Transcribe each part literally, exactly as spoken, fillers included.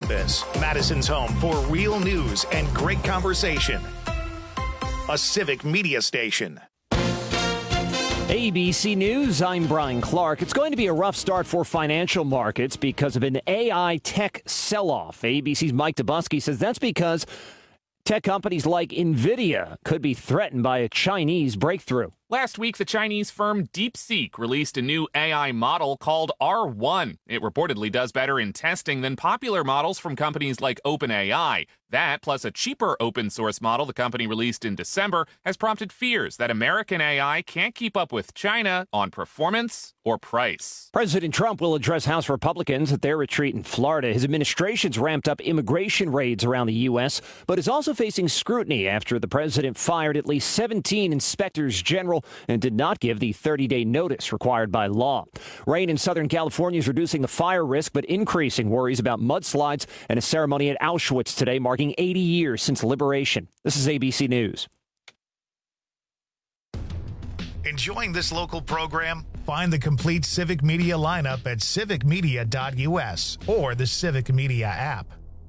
campus, Madison's home for real news and great conversation. A Civic Media station. A B C News, I'm Brian Clark. It's going to be a rough start for financial markets because of an A I tech sell-off. A B C's Mike Dubusky says that's because tech companies like NVIDIA could be threatened by a Chinese breakthrough. Last week, the Chinese firm DeepSeek released a new A I model called R one. It reportedly does better in testing than popular models from companies like OpenAI. That, plus a cheaper open-source model the company released in December, has prompted fears that American A I can't keep up with China on performance or price. President Trump will address House Republicans at their retreat in Florida. His administration's ramped up immigration raids around the U S, but is also facing scrutiny after the president fired at least seventeen inspectors general and did not give the thirty-day notice required by law. Rain in Southern California is reducing the fire risk, but increasing worries about mudslides and a ceremony at Auschwitz today marking eighty years since liberation. This is A B C News. Enjoying this local program? Find the complete Civic Media lineup at civic media dot u s or the Civic Media app.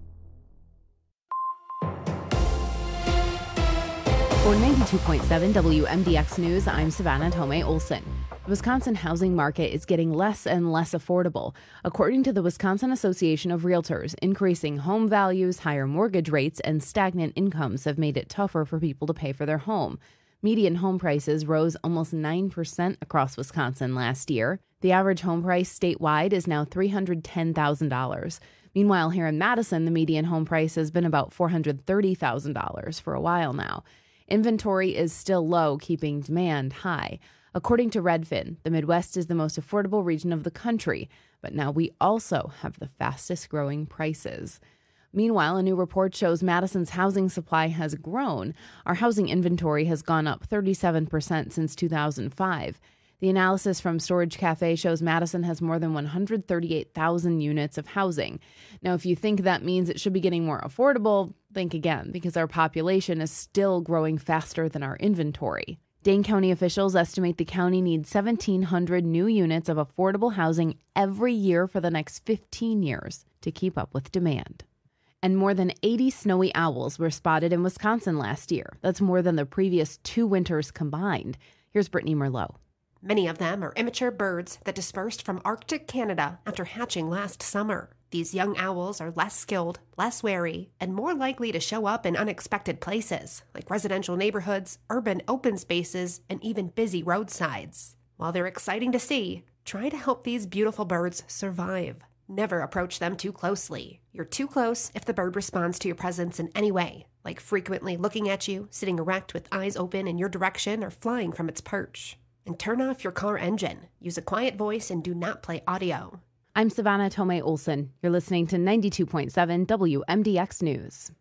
For ninety-two point seven W M D X News, I'm Savannah Tomei Olson. The Wisconsin housing market is getting less and less affordable. According to the Wisconsin Association of Realtors, increasing home values, higher mortgage rates, and stagnant incomes have made it tougher for people to pay for their home. Median home prices rose almost nine percent across Wisconsin last year. The average home price statewide is now three hundred ten thousand dollars. Meanwhile, here in Madison, the median home price has been about four hundred thirty thousand dollars for a while now. Inventory is still low, keeping demand high. According to Redfin, the Midwest is the most affordable region of the country, but now we also have the fastest growing prices. Meanwhile, a new report shows Madison's housing supply has grown. Our housing inventory has gone up thirty-seven percent since two thousand five. The analysis from Storage Cafe shows Madison has more than one hundred thirty-eight thousand units of housing. Now, if you think that means it should be getting more affordable, think again, because our population is still growing faster than our inventory. Dane County officials estimate the county needs seventeen hundred new units of affordable housing every year for the next fifteen years to keep up with demand. And more than eighty snowy owls were spotted in Wisconsin last year. That's more than the previous two winters combined. Here's Brittany Merlot. Many of them are immature birds that dispersed from Arctic Canada after hatching last summer. These young owls are less skilled, less wary, and more likely to show up in unexpected places, like residential neighborhoods, urban open spaces, and even busy roadsides. While they're exciting to see, try to help these beautiful birds survive. Never approach them too closely. You're too close if the bird responds to your presence in any way, like frequently looking at you, sitting erect with eyes open in your direction, or flying from its perch. And turn off your car engine. Use a quiet voice and do not play audio. I'm Savannah Tomei Olson. You're listening to ninety-two point seven W M D X News.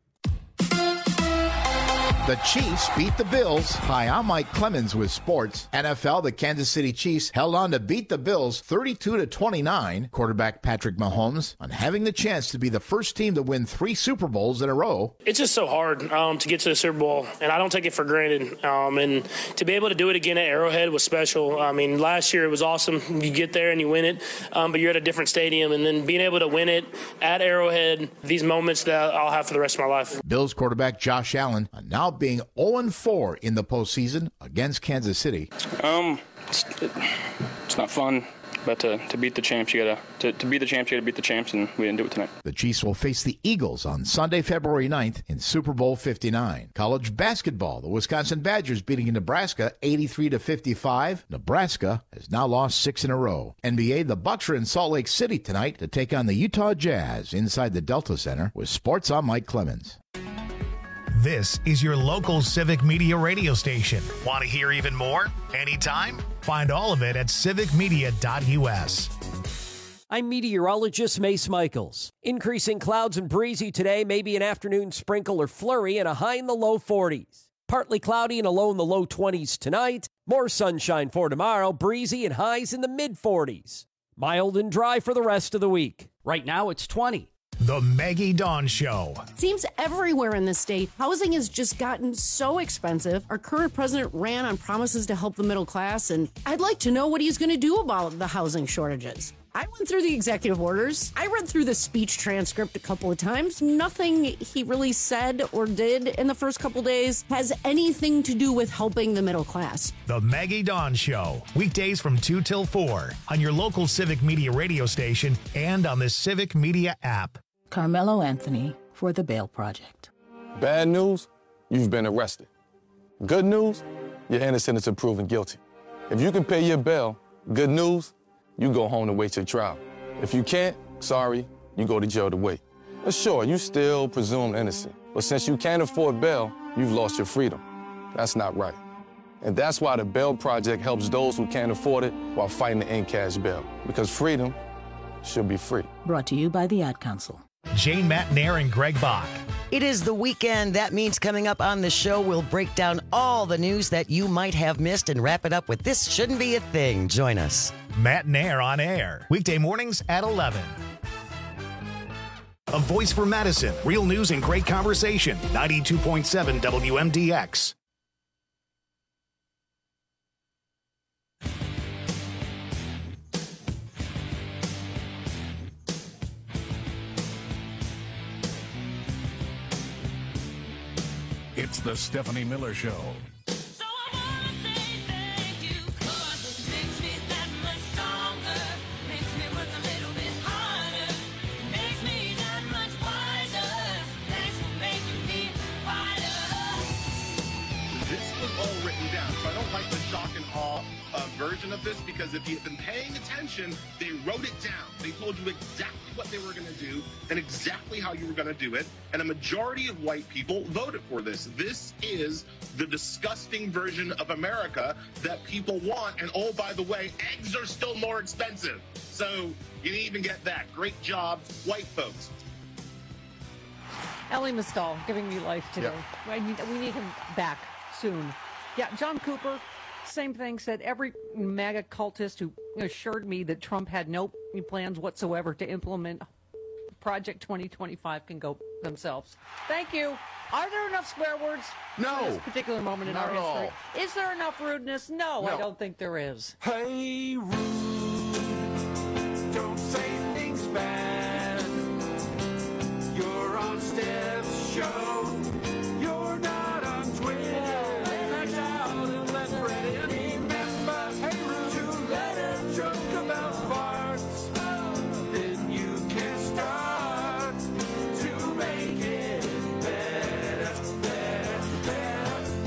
The Chiefs beat the Bills. Hi, I'm Mike Clemens with sports. N F L, the Kansas City Chiefs held on to beat the Bills thirty-two to twenty-nine. Quarterback Patrick Mahomes on having the chance to be the first team to win three Super Bowls in a row. It's just so hard um, to get to the Super Bowl, and I don't take it for granted. Um, and to be able to do it again at Arrowhead was special. I mean, last year it was awesome. You get there and you win it, um, but you're at a different stadium. And then being able to win it at Arrowhead, these moments that I'll have for the rest of my life. Bills quarterback Josh Allen now being oh and four in the postseason against Kansas City. Um, it's, it's not fun, but to, to beat the champs, you gotta to, to beat the champs, you gotta beat the champs, and we didn't do it tonight. The Chiefs will face the Eagles on Sunday, February ninth in Super Bowl fifty-nine. College basketball, the Wisconsin Badgers beating Nebraska eighty-three to fifty-five. Nebraska has now lost six in a row. N B A, the Bucks are in Salt Lake City tonight to take on the Utah Jazz inside the Delta Center. With sports, I'm Mike Clemens. This is your local Civic Media radio station. Want to hear even more? Anytime? Find all of it at civic media dot u s. I'm meteorologist Mace Michaels. Increasing clouds and breezy today, maybe an afternoon sprinkle or flurry, and a high in the low forties. Partly cloudy and a low in the low twenties tonight. More sunshine for tomorrow, breezy and highs in the mid forties. Mild and dry for the rest of the week. Right now it's twenty. The Maggie Dawn Show. Seems everywhere in the state, housing has just gotten so expensive. Our current president ran on promises to help the middle class, and I'd like to know what he's going to do about the housing shortages. I went through the executive orders. I read through the speech transcript a couple of times. Nothing he really said or did in the first couple days has anything to do with helping the middle class. The Maggie Dawn Show, weekdays from two till four on your local Civic Media radio station and on the Civic Media app. Carmelo Anthony for the Bail Project. Bad news, you've been arrested. Good news, you're innocent until proven guilty. If you can pay your bail, good news, you go home to wait your trial. If you can't, sorry, you go to jail to wait. But sure, you still presumed innocent. But since you can't afford bail, you've lost your freedom. That's not right. And that's why the Bail Project helps those who can't afford it while fighting to end cash bail. Because freedom should be free. Brought to you by the Ad Council. Jane Matnair and Greg Bach. It is the weekend. That means coming up on the show, we'll break down all the news that you might have missed and wrap it up with This Shouldn't Be a Thing. Join us. Matnair on air, weekday mornings at eleven. A voice for Madison. Real news and great conversation. ninety-two point seven W M D X. It's the Stephanie Miller Show. So I wanna say thank you, 'cause it makes me that much stronger, makes me work a little bit harder, makes me that much wiser. Thanks for making me wiser. This was all written down, so I don't like the shock and awe uh, version of this, because if you've been paying attention, they wrote it down. They told you exactly what they were going to do and exactly how you were going to do it, and a majority of white people voted for this. This is the disgusting version of America that people want, and oh, by the way, eggs are still more expensive. So you didn't even get that. Great job, white folks. Elie Mystal giving me life today. Yep. I need, we need him back soon. Yeah, John Cooper, same thing, said every MAGA cultist who assured me that Trump had no plans whatsoever to implement Project twenty twenty-five can go themselves. Thank you. Are there enough swear words No. for this particular moment in Not our at all. history? Is there enough rudeness? No, No. I don't think there is. Hey, rude, don't say things bad. You're on Steph's show. You're not on Twitter. Back out and let Freddie remember to let her joke about farts. Then you can start to make it better, better, better,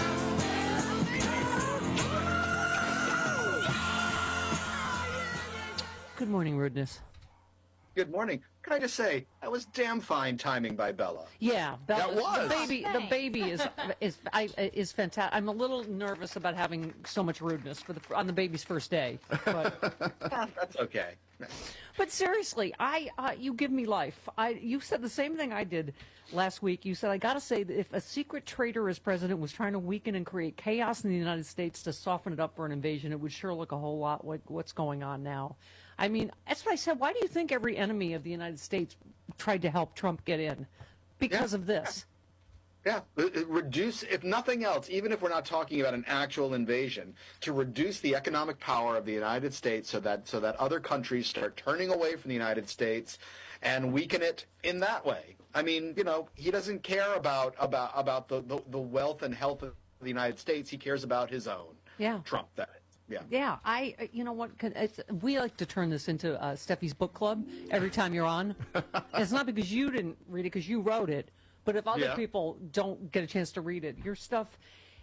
better. Good morning, rudeness. Good morning. Can I just say, that was damn fine timing by Bella. Yeah, Bella, That was. the baby. The baby is is I, is fantastic. I'm a little nervous about having so much rudeness for the on the baby's first day, but That's okay. but seriously, I uh, you give me life. I you said the same thing I did last week. You said I got to say that if a secret traitor as president was trying to weaken and create chaos in the United States to soften it up for an invasion, it would sure look a whole lot like what's going on now. I mean, that's what I said. Why do you think every enemy of the United States tried to help Trump get in? Because Yeah. of this. Yeah, uh, uh, reduce, if nothing else, even if we're not talking about an actual invasion, to reduce the economic power of the United States so that so that other countries start turning away from the United States and weaken it in that way. I mean, you know, he doesn't care about about about the, the, the wealth and health of the United States. He cares about his own. Yeah. Trump, that is. Yeah. Yeah, I, uh, you know what, could- it's, we like to turn this into uh, Steffi's book club every time you're on. It's not because you didn't read it, because you wrote it, but if other Yeah. people don't get a chance to read it, your stuff,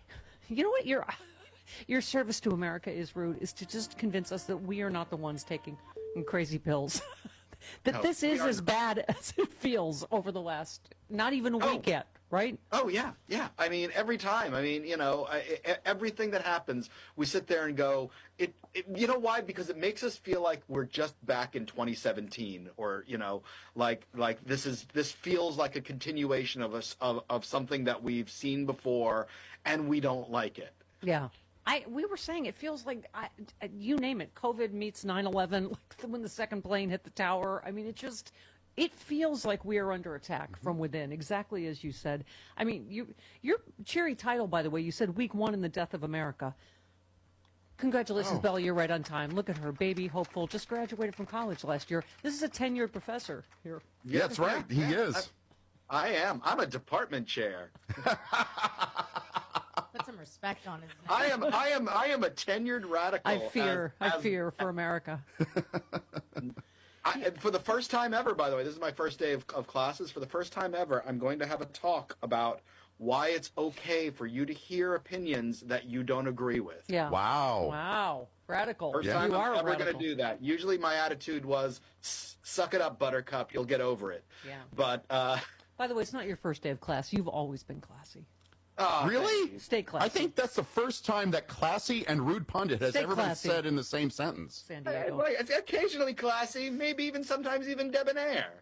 you know what, your your service to America is, Rude, is to just convince us that we are not the ones taking crazy pills. that No, this we is are as not. bad as it feels over the last, not even a week yet, right? Oh, yeah, yeah. I mean, every time. I mean, you know, I, I, everything that happens, we sit there and go, it, it. You know why? Because it makes us feel like we're just back in twenty seventeen, or you know, like like this is this feels like a continuation of us of, of something that we've seen before, and we don't like it. Yeah. I, we were saying it feels like, I, you name it, COVID meets nine eleven, like when the second plane hit the tower. I mean, it just, it feels like we are under attack from within, exactly as you said. I mean, you, your cheery title, by the way, you said week one in the death of America. Congratulations, Oh. Bella. You're right on time. Look at her, baby, hopeful, just graduated from college last year. This is a tenured professor here. Yeah, that's right. He Yeah, is. I, I am. I'm a department chair. Put some respect on his name. I am. I am. I am a tenured radical. I fear, as- I as- fear for America. I, for the first time ever, by the way, this is my first day of, of classes. For the first time ever, I'm going to have a talk about why it's okay for you to hear opinions that you don't agree with. Yeah. Wow. Wow. Radical. First You time are I'm ever radical. going to do that. Usually my attitude was, "S- suck it up, Buttercup. You'll get over it. Yeah. But, uh, By the way, it's not your first day of class. You've always been classy. oh, Really? Stay classy. I think that's the first time that classy and rude pundit has Stay ever classy. been said in the same sentence. San Uh, Diego. well, it's occasionally classy, maybe even sometimes even debonair.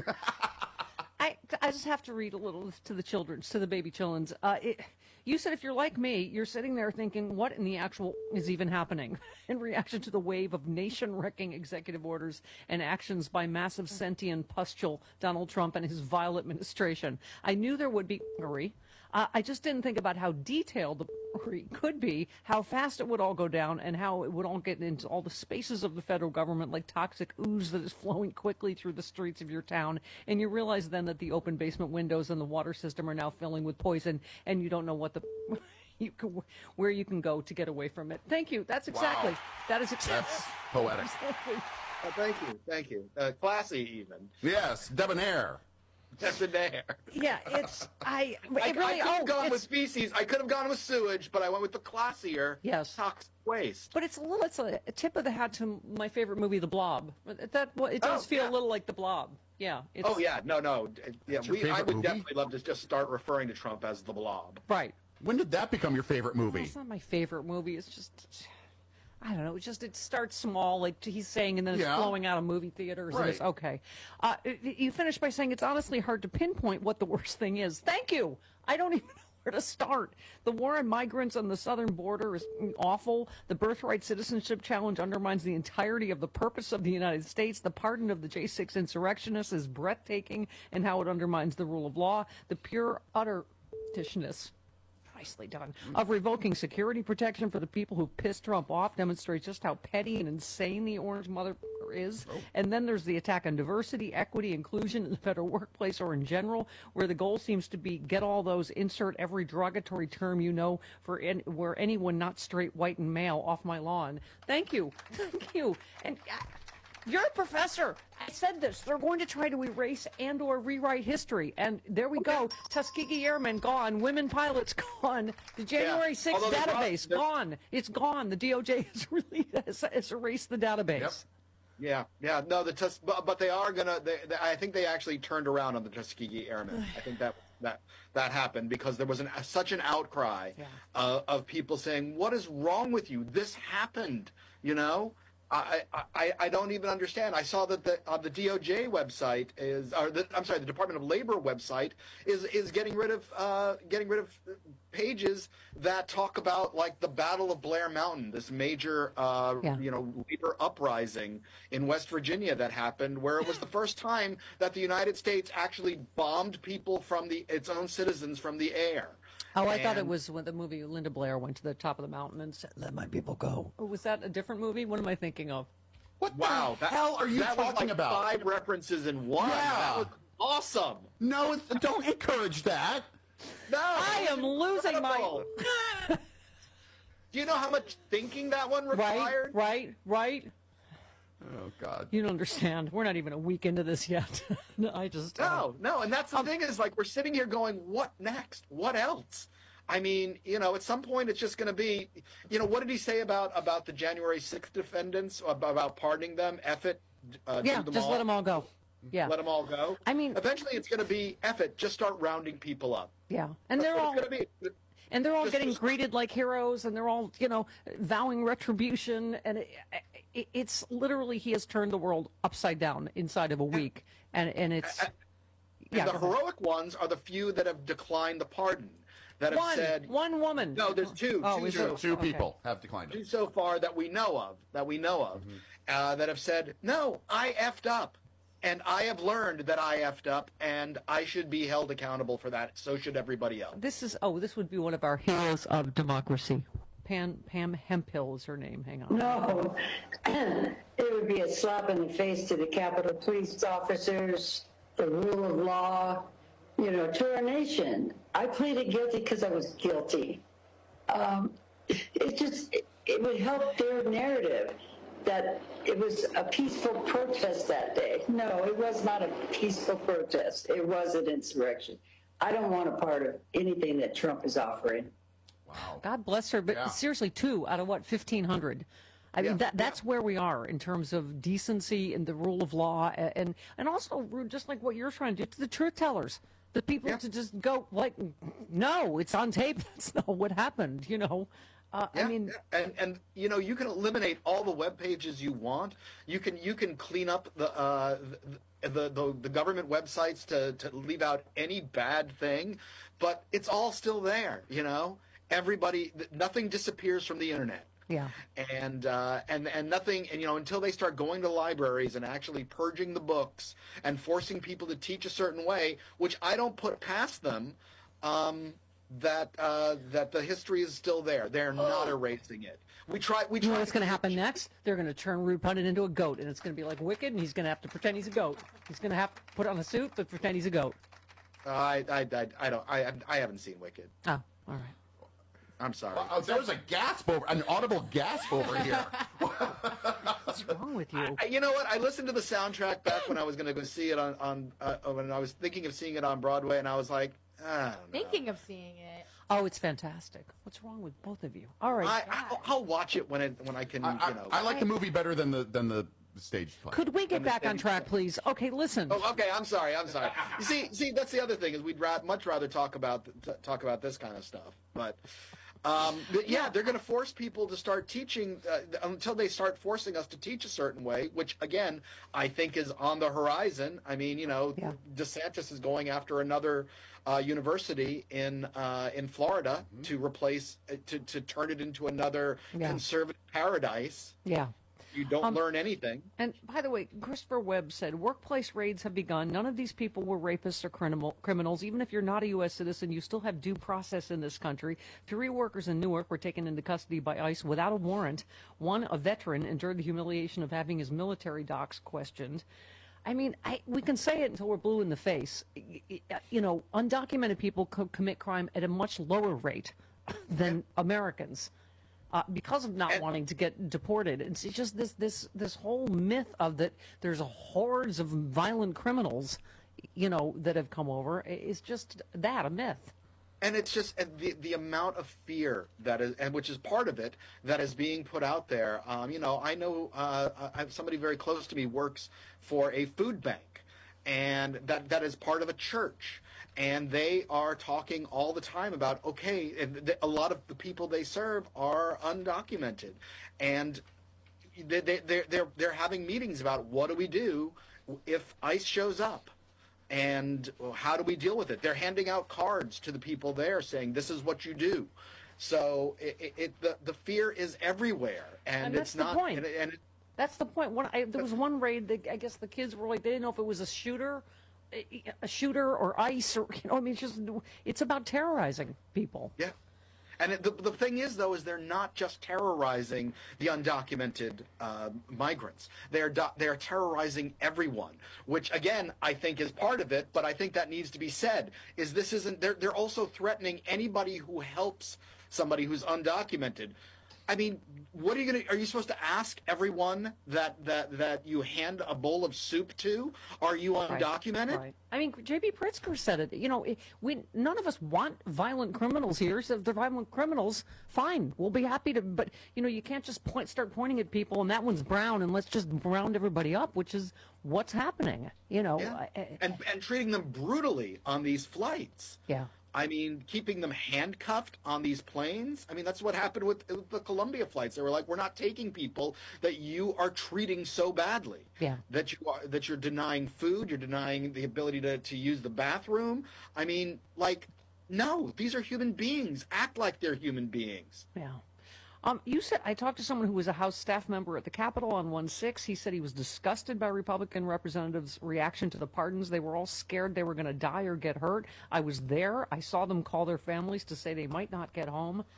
I, I just have to read a little to the children, to the baby chillins. Uh, it, you said if you're like me, you're sitting there thinking, what in the actual is even happening in reaction to the wave of nation-wrecking executive orders and actions by massive sentient pustule Donald Trump and his vile administration. I knew there would be worry. Uh, I just didn't think about how detailed the worry could be, how fast it would all go down, and how it would all get into all the spaces of the federal government like toxic ooze that is flowing quickly through the streets of your town. And you realize then that the open basement windows and the water system are now filling with poison, and you don't know what the you can, where you can go to get away from it. Thank you. That's exactly. Wow. That is exactly. That's poetic. Exactly. Oh, thank you, thank you. Uh, classy even. Yes, debonair. Debonair. Yeah, it's I. It I, really. I could have oh, gone it's- with species. I could have gone with sewage, but I went with the classier Yes. toxic waste. But it's a little, it's a, a tip of the hat to my favorite movie, The Blob. But That well, it does Oh, feel yeah. a little like The Blob. Yeah. It's, Oh yeah, no, no, uh, yeah. It's your We, I favorite would movie? definitely love to just start referring to Trump as the Blob. Right. When did that become your favorite movie? It's not my favorite movie. It's just, I don't know. It's just it starts small, like he's saying, and then it's Yeah. flowing out of movie theaters. And it's, Right. okay. Uh, you finish by saying it's honestly hard to pinpoint what the worst thing is. Thank you. I don't even know where to start. The war on migrants on the southern border is awful. The birthright citizenship challenge undermines the entirety of the purpose of the United States. The pardon of the J six insurrectionists is breathtaking and how it undermines the rule of law. The pure, utter fictitiousness nicely done, of revoking security protection for the people who pissed Trump off demonstrates just how petty and insane the orange mother is. And then there's the attack on diversity, equity, inclusion in the federal workplace or in general, where the goal seems to be get all those, insert every derogatory term you know for any, where anyone not straight, white, and male off my lawn. Thank you. Thank you. And uh, you're a professor. I said this. They're going to try to erase and or rewrite history. And there we go. Tuskegee Airmen gone. Women pilots gone. The January sixth Although they're database they're- gone. It's gone. The D O J has really has, has erased the database. Yeah, yeah, no, the Tus- but, but they are gonna. They, they, I think they actually turned around on the Tuskegee Airmen. I think that that that happened because there was an, such an outcry uh, of people saying, "What is wrong with you? This happened." You know, I I, I don't even understand. I saw that the uh, the D O J website is, or the, I'm sorry, the Department of Labor website is is getting rid of uh, getting rid of pages that talk about like the Battle of Blair Mountain, this major uh, Yeah. you know labor uprising in West Virginia that happened, where it was the first time that the United States actually bombed people from the its own citizens from the air. Oh, I thought it And- was when the movie Linda Blair went to the top of the mountain and said, "Let my people go." Oh, was that a different movie? What am I thinking of? What Wow, the that, hell are you that was talking like about? Five references in one. Yeah. That was awesome. No, it's- don't encourage that. No, I am losing my. incredible. Do you know how much thinking that one Right, required? right, right. Oh God. You don't understand. We're not even a week into this yet. No, I just uh, No, no, and that's the thing is like we're sitting here going, what next? What else? I mean, you know, at some point it's just going to be, you know, what did he say about about the January sixth defendants about, about pardoning them? Eff it, uh, yeah, do them just all. let them all go. Yeah, Let them all go. I mean- eventually it's going to be Eff it. Just start rounding people up. yeah, and That's they're what all it's going to be. and they're all just- getting just- greeted like heroes, and they're all you know vowing retribution, and it, it, it's literally he has turned the world upside down inside of a week, and and it's And yeah. the heroic ones are the few that have declined the pardon. That have One, said one woman. no. There's two. Oh, two, is so- it? Two Okay. people have declined two it. so far that we know of. That we know of. Uh, that have said no. I effed up. And I have learned that I effed up, and I should be held accountable for that. So should everybody else. This is oh, this would be one of our heroes of democracy. Pam, Pam Hempill is her name. Hang on. No, it would be a slap in the face to the Capitol Police officers, the rule of law, you know, to our nation. I pleaded guilty because I was guilty. Um, it just, it, it would help their narrative that it was a peaceful protest that day. No, it was not a peaceful protest. It was an insurrection. I don't want a part of anything that Trump is offering. Wow. God bless her, but Yeah. seriously, two out of what, fifteen hundred? I mean, Yeah, that that's where we are in terms of decency and the rule of law, a- and and also just like what you're trying to do to the truth tellers, the people to just go like, no, it's on tape. That's not what happened. You know, uh, I Yeah, mean, yeah. and and you know, you can eliminate all the web pages you want. You can you can clean up the uh, the, the the the government websites to to leave out any bad thing, but it's all still there. You know, everybody, nothing disappears from the internet. yeah. and uh, and and nothing, and you know, until they start going to libraries and actually purging the books and forcing people to teach a certain way, which I don't put past them, um, that uh, that the history is still there. They're not erasing it. We try. We You know try. what's going to happen next? They're going to turn Rude Pundit into a goat, and it's going to be like Wicked, and he's going to have to pretend he's a goat. He's going to have to put on a suit, but pretend he's a goat. I, I, I, I don't. I, I haven't seen Wicked. Oh, all right. I'm sorry. Oh, there was a gasp over, an audible gasp over here. What's wrong with you? I, you know what? I listened to the soundtrack back when I was going to go see it on on uh, when I was thinking of seeing it on Broadway, and I was like, I don't know. Thinking of seeing it. Oh, it's fantastic. What's wrong with both of you? All right. I, I, I'll watch it when it when I can. I, I, you know. I like the movie better than the than the stage play. Could we get back on track, please? Okay, listen. Oh, okay. I'm sorry. I'm sorry. You see, see, that's the other thing is we'd ra- much rather talk about th- talk about this kind of stuff. But, um, but yeah, they're going to force people to start teaching uh, until they start forcing us to teach a certain way, which again I think is on the horizon. I mean, you know, Yeah. DeSantis is going after another uh, university in uh, in Florida to replace uh, to to turn it into another Yeah. conservative paradise. Yeah. You don't Um, learn anything. And by the way, Christopher Webb said workplace raids have begun. None of these people were rapists or criminal, criminals. Even if you're not a U S citizen, you still have due process in this country. Three workers in Newark were taken into custody by ICE without a warrant. One, a veteran, endured the humiliation of having his military docs questioned. I mean, I, we can say it until we're blue in the face. Y- y- You know, undocumented people co- commit crime at a much lower rate than Americans. Uh, because of not wanting to get deported. It's just this this this whole myth of that there's hordes of violent criminals, you know, that have come over is just that, a myth. And it's just and the the amount of fear that is, and which is part of it, that is being put out there. Um, you know, I know uh, I have somebody very close to me works for a food bank, and that that is part of a church. And they are talking all the time about, okay, and th- a lot of the people they serve are undocumented. And they, they, they're, they're, they're having meetings about what do we do if ICE shows up? And how do we deal with it? They're handing out cards to the people there saying, this is what you do. So it, it, it the, the fear is everywhere. And, And that's it's the not, point. And, and it, That's the point. One, I, there was one raid that I guess the kids were like, they didn't know if it was a shooter, a, a shooter or ICE, or, you know, I mean, it's just, it's about terrorizing people. Yeah. And it, the, the thing is, though, is they're not just terrorizing the undocumented uh, migrants. They're do- they're terrorizing everyone, which, again, I think is part of it. But I think that needs to be said. Is this isn't they're they're also threatening anybody who helps somebody who's undocumented. I mean, what are you gonna? Are you supposed to ask everyone that that that you hand a bowl of soup to? Are you undocumented? Right. right. I mean, J B. Pritzker said it. You know, it, we none of us want violent criminals here. So if they're violent criminals, fine, we'll be happy to. But you know, you can't just point, start pointing at people, and that one's brown, and let's just round everybody up, which is what's happening. You know, Yeah. I, I, and and treating them brutally on these flights. yeah. I mean, keeping them handcuffed on these planes. I mean, that's what happened with, with the Columbia flights. They were like, "We're not taking people that you are treating so badly. Yeah. That you are that you're denying food, you're denying the ability to, to use the bathroom. I mean, like, no, these are human beings. Act like they're human beings." Yeah. Um, you said, I talked to someone who was a House staff member at the Capitol on one six. He said he was disgusted by Republican representatives' reaction to the pardons. They were all scared they were going to die or get hurt. I was there. I saw them call their families to say they might not get home.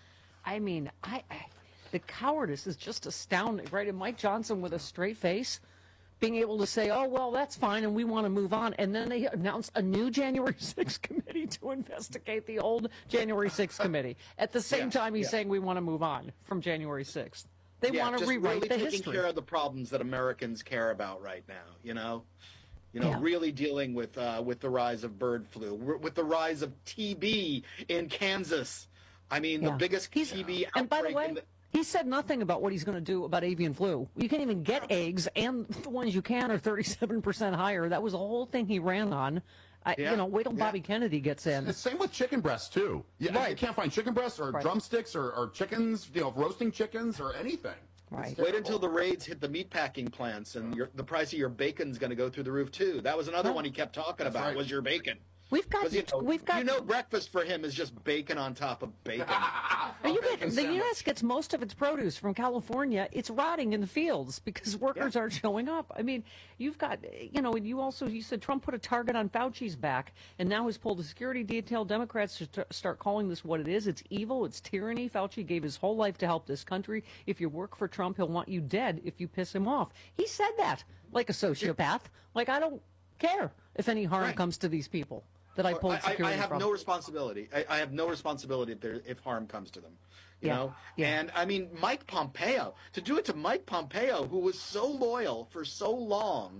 I mean, I, I the cowardice is just astounding, right? And Mike Johnson with a straight face being able to say, oh, well, that's fine, and we want to move on. And then they announce a new January sixth committee to investigate the old January sixth committee. At the same Yeah, time, he's yeah. saying we want to move on from January sixth. They yeah, want to just rewrite really the taking history. care of the problems that Americans care about right now. You know, you know, Yeah. really dealing with uh, with the rise of bird flu, w- with the rise of T B in Kansas. I mean, Yeah. the biggest T B And by the outbreak way, in the he said nothing about what he's going to do about avian flu. You can't even get eggs, and the ones you can are thirty-seven percent higher. That was the whole thing he ran on. I, Yeah, You know, wait till yeah. Bobby Kennedy gets in. The same with chicken breasts too. Yeah, Right. you can't find chicken breasts or Right. drumsticks or, or chickens, you know, roasting chickens or anything. Right. Wait until the raids hit the meatpacking plants, and your, the price of your bacon's going to go through the roof too. That was another Huh. one he kept talking That's about right. was your bacon. We've got, 'Cause, you know, we've got. you know, breakfast for him is just bacon on top of bacon. Are you bacon getting, the sandwich. U S gets most of its produce from California. It's rotting in the fields because workers aren't showing up. I mean, you've got, you know, and you also, you said Trump put a target on Fauci's back and now has pulled a security detail. Democrats should st- start calling this what it is. It's evil. It's tyranny. Fauci gave his whole life to help this country. If you work for Trump, he'll want you dead if you piss him off. He said that like a sociopath. Like, I don't care if any harm Right. comes to these people that I pulled I, security I have from. no responsibility. I, I have no responsibility if there if harm comes to them. You Yeah, know? yeah. And I mean Mike Pompeo, to do it to Mike Pompeo, who was so loyal for so long,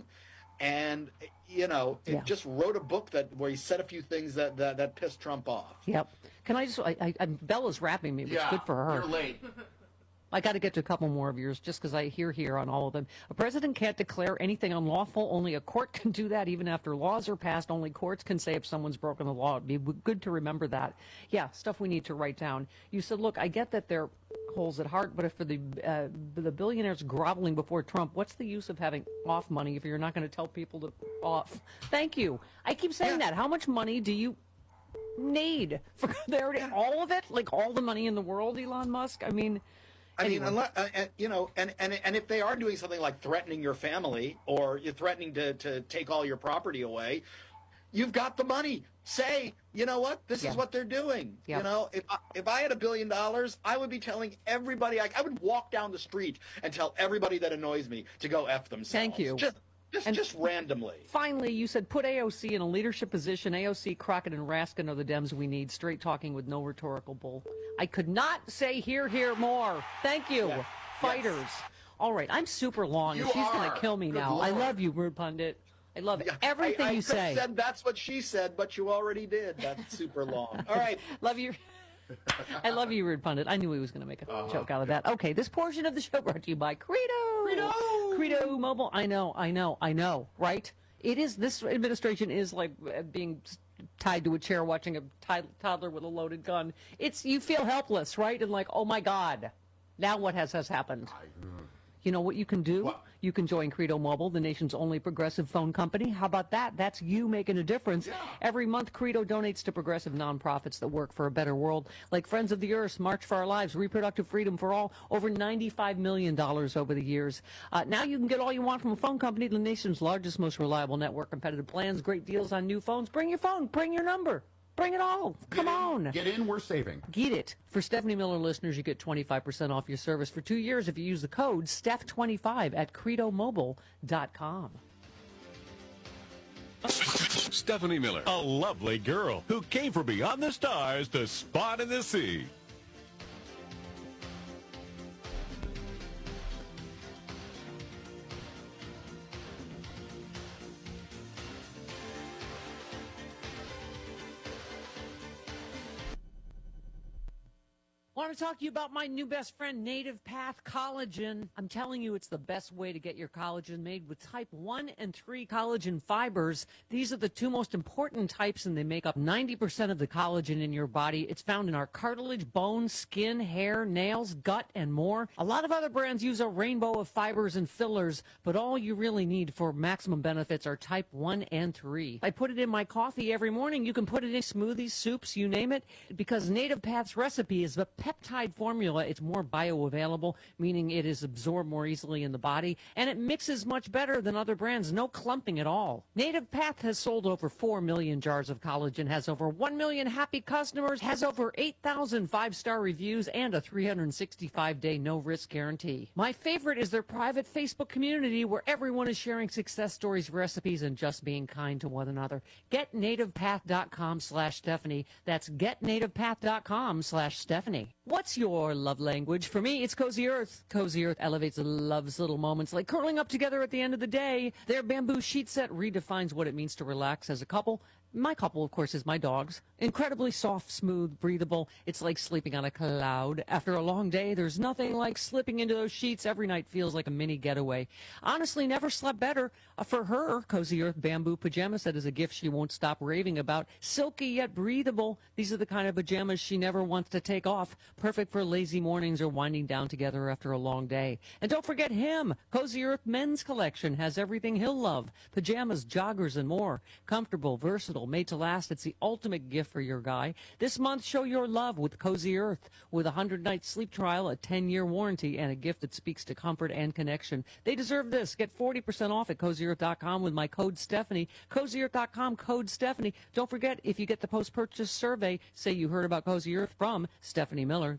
and you know, it Yeah. just wrote a book that where he said a few things that that, that pissed Trump off. Yep. Can I just? I, I, I Bella's rapping me, which is Yeah, good for her. you're late. I got to get to a couple more of yours just because I hear here on all of them. A president can't declare anything unlawful. Only a court can do that. Even after laws are passed, only courts can say if someone's broken the law. It'd be good to remember that. Yeah, stuff we need to write down. You said, look, I get that they're holes at heart, but if for the uh, the billionaires groveling before Trump, what's the use of having off money if you're not going to tell people to off? Thank you. I keep saying that. How much money do you need for they already, all of it? Like all the money in the world, Elon Musk? I mean... I Anyway. mean, unless, uh, uh, you know, and, and and if they are doing something like threatening your family or you're threatening to, to take all your property away, you've got the money. Say, you know what? This Yeah. is what they're doing. Yeah. You know, if I, if I had a billion dollars, I would be telling everybody. I, I would walk down the street and tell everybody that annoys me to go F themselves. Thank you. Just just, And- just randomly. Finally, you said put A O C in a leadership position. A O C, Crockett, and Raskin are the Dems we need. Straight talking with no rhetorical bull. I could not say hear, hear more. Thank you, Yeah. fighters. All right, I'm super long. and You She's going are. to kill me Good now. I Lord. love you, Rude Pundit. I love Yeah, everything I, I you could have say. said that's what she said, but you already did. That's super long. All right. Love you. I love you, Rude Pundit. I knew he was going to make a Uh-huh. joke out of that. Okay, this portion of the show brought to you by Credo. Credo. Credo Mobile. I know, I know, I know, right? It is, this administration is like uh, being s- tied to a chair watching a ti- toddler with a loaded gun. It's, you feel helpless, right? And like, oh my God, now what has, has happened? You know what you can do? What? You can join Credo Mobile, the nation's only progressive phone company. How about that? That's you making a difference. Every month, Credo donates to progressive nonprofits that work for a better world, like Friends of the Earth, March for Our Lives, Reproductive Freedom for All, over ninety-five million dollars over the years. Uh, now you can get all you want from a phone company, the nation's largest, most reliable network, competitive plans, great deals on new phones. Bring your phone. Bring your number. Bring it all. Come Get in- on. Get in, we're saving. Get it. For Stephanie Miller listeners, you get twenty-five percent off your service for two years if you use the code Steph twenty-five at credo mobile dot com. Stephanie Miller, a lovely girl who came from beyond the stars to spot in the sea. Want to talk to you about my new best friend, Native Path Collagen. I'm telling you, it's the best way to get your collagen made with type one and three collagen fibers. These are the two most important types, and they make up ninety percent of the collagen in your body. It's found in our cartilage, bones, skin, hair, nails, gut, and more. A lot of other brands use a rainbow of fibers and fillers, but all you really need for maximum benefits are type one and three. I put it in my coffee every morning. You can put it in smoothies, soups, you name it, because Native Path's recipe is the peptide formula. It's more bioavailable, meaning it is absorbed more easily in the body, and it mixes much better than other brands. No clumping at all. Native Path has sold over four million jars of collagen, has over one million happy customers, has over eight thousand five-star reviews, and a three hundred sixty-five day no-risk guarantee. My favorite is their private Facebook community where everyone is sharing success stories, recipes, and just being kind to one another. Get native path dot com slash Stephanie. That's get native path dot com slash Stephanie. What's your love language? For me, it's Cozy Earth. Cozy Earth elevates love's little moments like curling up together at the end of the day. Their bamboo sheet set redefines what it means to relax as a couple. My couple, of course, is my dogs. Incredibly soft, smooth, breathable. It's like sleeping on a cloud. After a long day, there's nothing like slipping into those sheets. Every night feels like a mini getaway. Honestly, never slept better. Uh, for her, Cozy Earth bamboo pajama set is a gift she won't stop raving about. Silky yet breathable. These are the kind of pajamas she never wants to take off. Perfect for lazy mornings or winding down together after a long day. And don't forget him. Cozy Earth men's collection has everything he'll love. Pajamas, joggers, and more. Comfortable, versatile, made to last. It's the ultimate gift for your guy. This month, show your love with Cozy Earth. With a hundred-night sleep trial, a ten-year warranty, and a gift that speaks to comfort and connection. They deserve this. Get forty percent off at cozy earth dot com with my code Stephanie. cozy earth dot com, code Stephanie. Don't forget, if you get the post-purchase survey, say you heard about Cozy Earth from Stephanie Miller.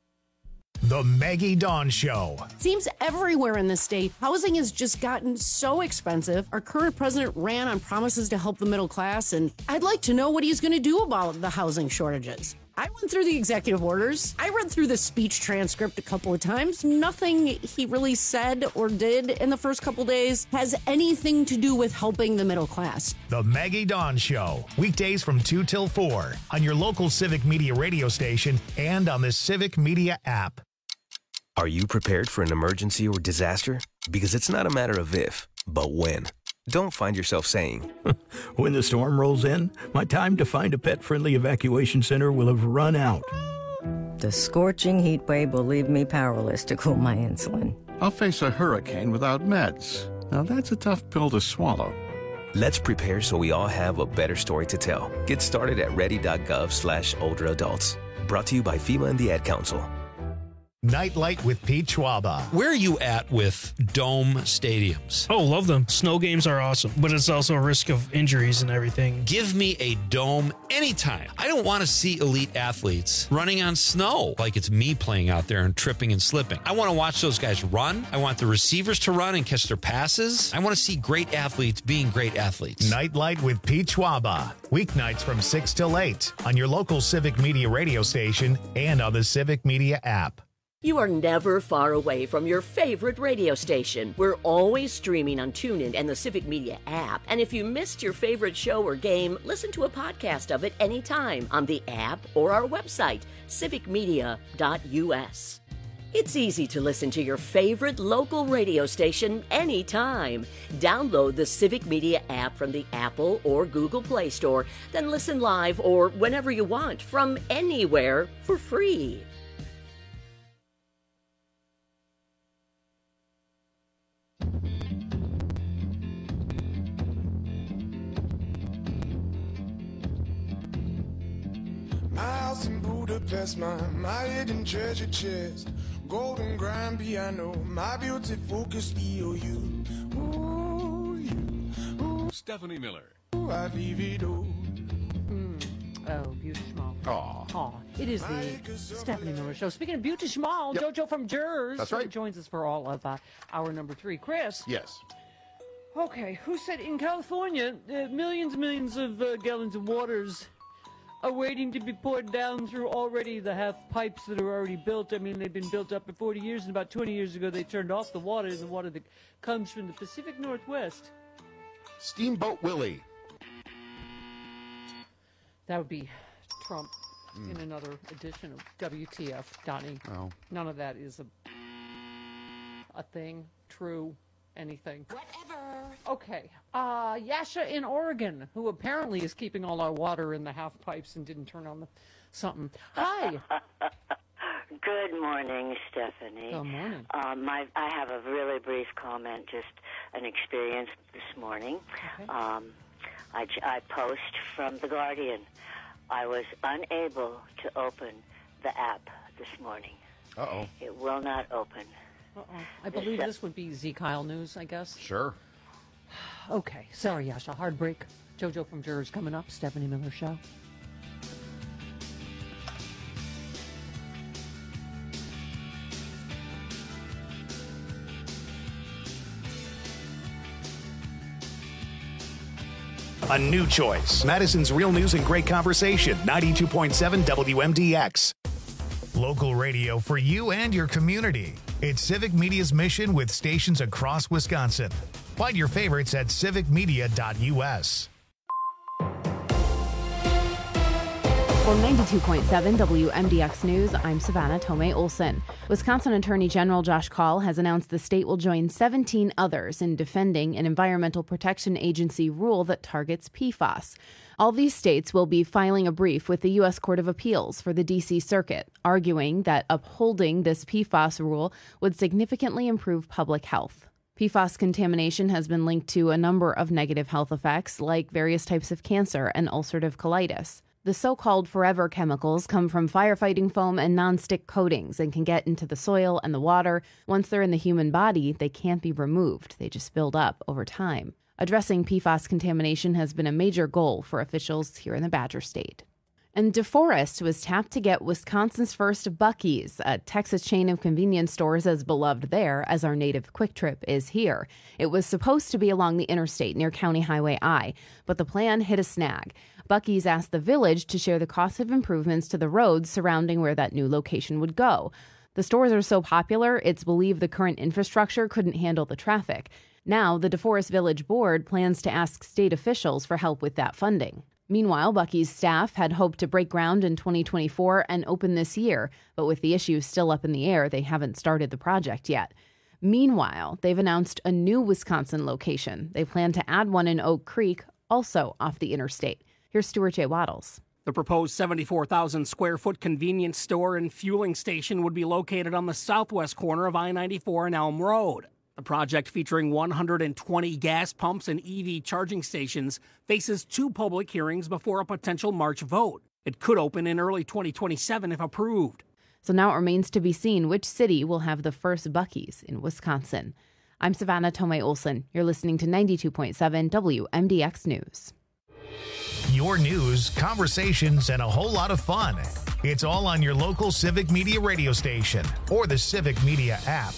The Maggie Dawn Show. Seems everywhere in the state, housing has just gotten so expensive. Our current president ran on promises to help the middle class, and I'd like to know what he's going to do about the housing shortages. I went through the executive orders. I read through the speech transcript a couple of times. Nothing he really said or did in the first couple days has anything to do with helping the middle class. The Maggie Dawn Show. Weekdays from two till four on your local Civic Media radio station and on the Civic Media app. Are you prepared for an emergency or disaster? Because it's not a matter of if, but when. Don't find yourself saying, when the storm rolls in, my time to find a pet-friendly evacuation center will have run out. The scorching heat wave will leave me powerless to cool my insulin. I'll face a hurricane without meds. Now that's a tough pill to swallow. Let's prepare so we all have a better story to tell. Get started at ready.gov slash older adults. Brought to you by FEMA and the Ad Council. Nightlight with Pete Schwaba. Where are you at with dome stadiums? Oh, love them. Snow games are awesome, but it's also a risk of injuries and everything. Give me a dome anytime. I don't want to see elite athletes running on snow like it's me playing out there and tripping and slipping. I want to watch those guys run. I want the receivers to run and catch their passes. I want to see great athletes being great athletes. Nightlight with Pete Schwaba. Weeknights from six till eight on your local Civic Media radio station and on the Civic Media app. You are never far away from your favorite radio station. We're always streaming on TuneIn and the Civic Media app. And if you missed your favorite show or game, listen to a podcast of it anytime on the app or our website, civic media dot u s. It's easy to listen to your favorite local radio station anytime. Download the Civic Media app from the Apple or Google Play Store, then listen live or whenever you want from anywhere for free. My house in Budapest, my, my hidden treasure chest, golden grand piano, my beauty focus E O U. Ooh, you, ooh, Stephanie Miller. ooh, I leave it all. Mm. Oh, Beauty Schmal. Aw. Aw. It is the Stephanie Miller Show. Speaking of Beauty Schmal, Yep. JoJo from Jers That's right. joins us for all of uh, hour number three. Chris. Yes. Okay, who said in California, uh, millions and millions of uh, gallons of waters are waiting to be poured down through already the half pipes that are already built. I mean, they've been built up for forty years, and about twenty years ago they turned off the water, the water that comes from the Pacific Northwest. Steamboat Willie. That would be Trump Mm. in another edition of W T F, Donnie. Oh. None of that is a, a thing, true, anything. Whatever. Okay. Uh, Yasha in Oregon, who apparently is keeping all our water in the half pipes and didn't turn on the something. Hi. Good morning, Stephanie. Good morning. Um, my, I have a really brief comment, just an experience this morning. Okay. Um, I, j- I post from The Guardian. I was unable to open the app this morning. Uh-oh. It will not open. Uh-oh. I believe this would be Z Kyle News, I guess. Sure. Okay. Sorry, Yasha. Hard break. JoJo from Jurors coming up. Stephanie Miller Show. A new choice. Madison's Real News and Great Conversation. ninety-two point seven W M D X. Local radio for you and your community. It's Civic Media's mission with stations across Wisconsin. Find your favorites at civic media dot U S. For ninety-two point seven W M D X News, I'm Savannah Tomei Olson. Wisconsin Attorney General Josh Kaul has announced the state will join seventeen others in defending an Environmental Protection Agency rule that targets P FAS. All these states will be filing a brief with the U S Court of Appeals for the D C Circuit, arguing that upholding this P FAS rule would significantly improve public health. P FAS contamination has been linked to a number of negative health effects, like various types of cancer and ulcerative colitis. The so-called forever chemicals come from firefighting foam and nonstick coatings and can get into the soil and the water. Once they're in the human body, they can't be removed. They just build up over time. Addressing P FAS contamination has been a major goal for officials here in the Badger State. And DeForest was tapped to get Wisconsin's first Buc-ee's, a Texas chain of convenience stores as beloved there as our native Quick Trip is here. It was supposed to be along the interstate near County Highway I, but the plan hit a snag. Buc-ee's asked the village to share the cost of improvements to the roads surrounding where that new location would go. The stores are so popular, it's believed the current infrastructure couldn't handle the traffic. Now, the DeForest Village Board plans to ask state officials for help with that funding. Meanwhile, Buc-ee's staff had hoped to break ground in twenty twenty-four and open this year, but with the issue still up in the air, they haven't started the project yet. Meanwhile, they've announced a new Wisconsin location. They plan to add one in Oak Creek, also off the interstate. Here's Stuart J. Waddles. The proposed seventy-four thousand square foot convenience store and fueling station would be located on the southwest corner of I ninety-four and Elm Road. The project, featuring one hundred twenty gas pumps and E V charging stations, faces two public hearings before a potential March vote. It could open in early twenty twenty-seven if approved. So now it remains to be seen which city will have the first Buc-ee's in Wisconsin. I'm Savannah Tomei Olson. You're listening to ninety-two point seven W M D X News. Your news, conversations, and a whole lot of fun. It's all on your local Civic Media radio station or the Civic Media app.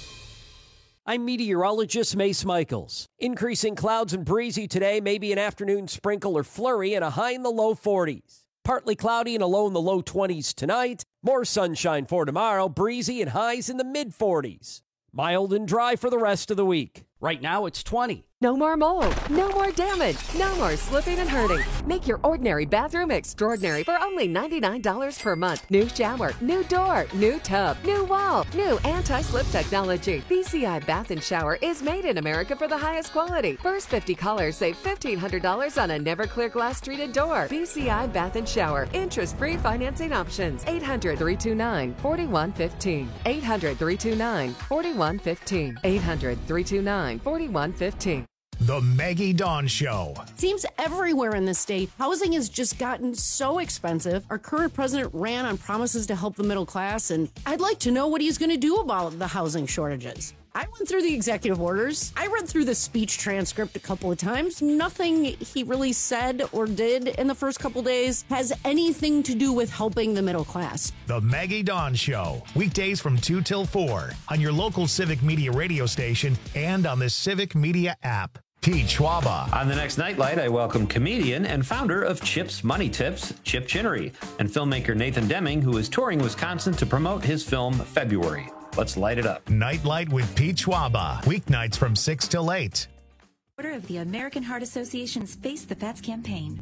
I'm meteorologist Mace Michaels. Increasing clouds and breezy today, maybe an afternoon sprinkle or flurry, and a high in the low forties. Partly cloudy and a low in the low twenties tonight. More sunshine for tomorrow, breezy and highs in the mid forties. Mild and dry for the rest of the week. Right now it's twenty. No more mold, no more damage, no more slipping and hurting. Make your ordinary bathroom extraordinary for only ninety-nine dollars per month. New shower, new door, new tub, new wall, new anti-slip technology. B C I Bath and Shower is made in America for the highest quality. First fifty callers save fifteen hundred dollars on a never clear glass treated door. B C I Bath and Shower. Interest-free financing options. eight hundred, three two nine, four one one five. eight hundred, three two nine, four one one five. eight hundred, three two nine, four one one five. The Maggie Dawn Show. Seems everywhere in the state, housing has just gotten so expensive. Our current president ran on promises to help the middle class, and I'd like to know what he's going to do about the housing shortages. I went through the executive orders. I read through the speech transcript a couple of times. Nothing he really said or did in the first couple days has anything to do with helping the middle class. The Maggie Dawn Show. Weekdays from two till four on your local Civic Media radio station and on the Civic Media app. Pete Schwaba. On the next Nightlight, I welcome comedian and founder of Chip's Money Tips, Chip Chinnery, and filmmaker Nathan Deming, who is touring Wisconsin to promote his film February. Let's light it up. Nightlight with Pete Schwaba. Weeknights from six till eight. Order of the American Heart Association's Face the Fats campaign.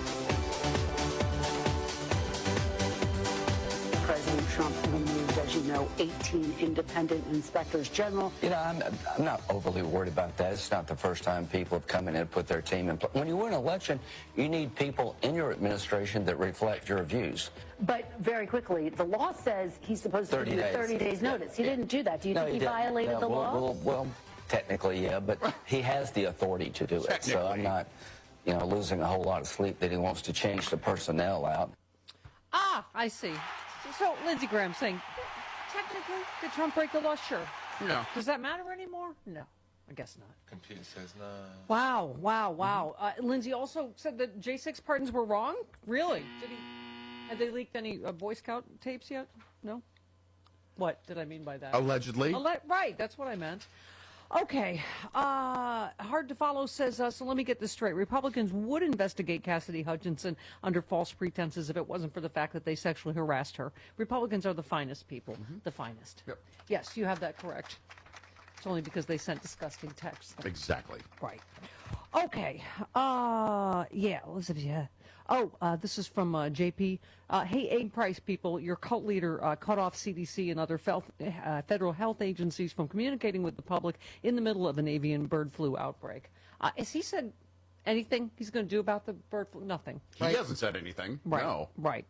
President Trump removed, as you know, know, eighteen independent inspectors general. You know, I'm, I'm not overly worried about that. It's not the first time people have come in and put their team in place. When you win an election, you need people in your administration that reflect your views. But very quickly, the law says he's supposed to give you thirty days notice. He didn't do that. Do you No, think he, didn't. violated No, the well, law? Well, well, technically, yeah, but he has the authority to do it. So I'm not, you know, losing a whole lot of sleep that he wants to change the personnel out. Ah, I see. So Lindsey Graham saying, technically, did Trump break the law? Sure. No. Does that matter anymore? No, I guess not. Computer says no. Wow, wow, wow. Mm-hmm. uh, Lindsey also said that J six pardons were wrong? Really? Did he? Had they leaked any uh, Boy Scout tapes yet? No? What did I mean by that? Allegedly. Alle- right, that's what I meant. Okay. Uh, hard to follow says, uh, so let me get this straight. Republicans would investigate Cassidy Hutchinson under false pretenses if it wasn't for the fact that they sexually harassed her. Republicans are the finest people. Mm-hmm. The finest. Yep. Yes, you have that correct. It's only because they sent disgusting texts. Exactly. Right. Okay. Uh, yeah, Elizabeth, yeah. Oh, uh, this is from uh, J P. Uh, hey, Egg Price people, your cult leader uh, cut off C D C and other fel- uh, federal health agencies from communicating with the public in the middle of an avian bird flu outbreak. Uh, has he said anything he's going to do about the bird flu? Nothing. He Right? hasn't said anything. Right. No. Right.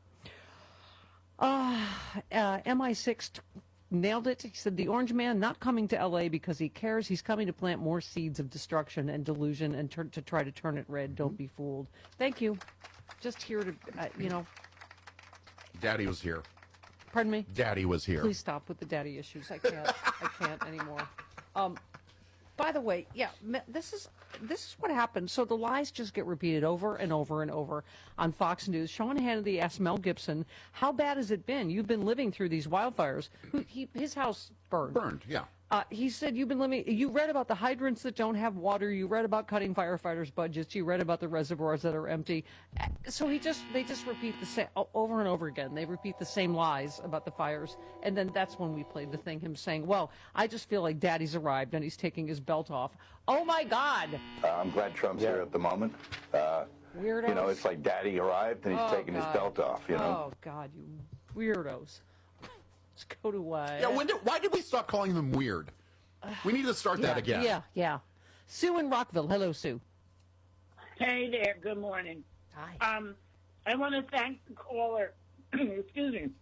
Uh, uh, M I six t- nailed it. He said the Orange Man not coming to L A because he cares. He's coming to plant more seeds of destruction and delusion and tur- to try to turn it red. Don't be fooled. Thank you. Just here to, uh, you know. Daddy was here. Pardon me? Daddy was here. Please stop with the daddy issues. I can't. I can't anymore. Um, by the way, yeah, me- this is this is what happens. So the lies just get repeated over and over and over on Fox News. Sean Hannity asked Mel Gibson, "How bad has it been? You've been living through these wildfires." Who, he, his house burned. Burned, yeah. Uh, he said, you've been living, you read about the hydrants that don't have water, you read about cutting firefighters' budgets, you read about the reservoirs that are empty. Uh, So he just, they just repeat the same, over and over again. They repeat the same lies about the fires. And then that's when we played the thing, him saying, well, I just feel like Daddy's arrived and he's taking his belt off. Oh my God. Uh, I'm glad Trump's here at the moment. Uh, Weirdos. You know, it's like Daddy arrived and he's Oh, taking God. his belt off, you know? Oh God, you weirdos. Let's go to, uh. Yeah, when did, why did we stop calling them weird? We need to start yeah, that again. Yeah, yeah. Sue in Rockville. Hello, Sue. Hey there. Good morning. Hi. Um, I want to thank the caller, excuse me,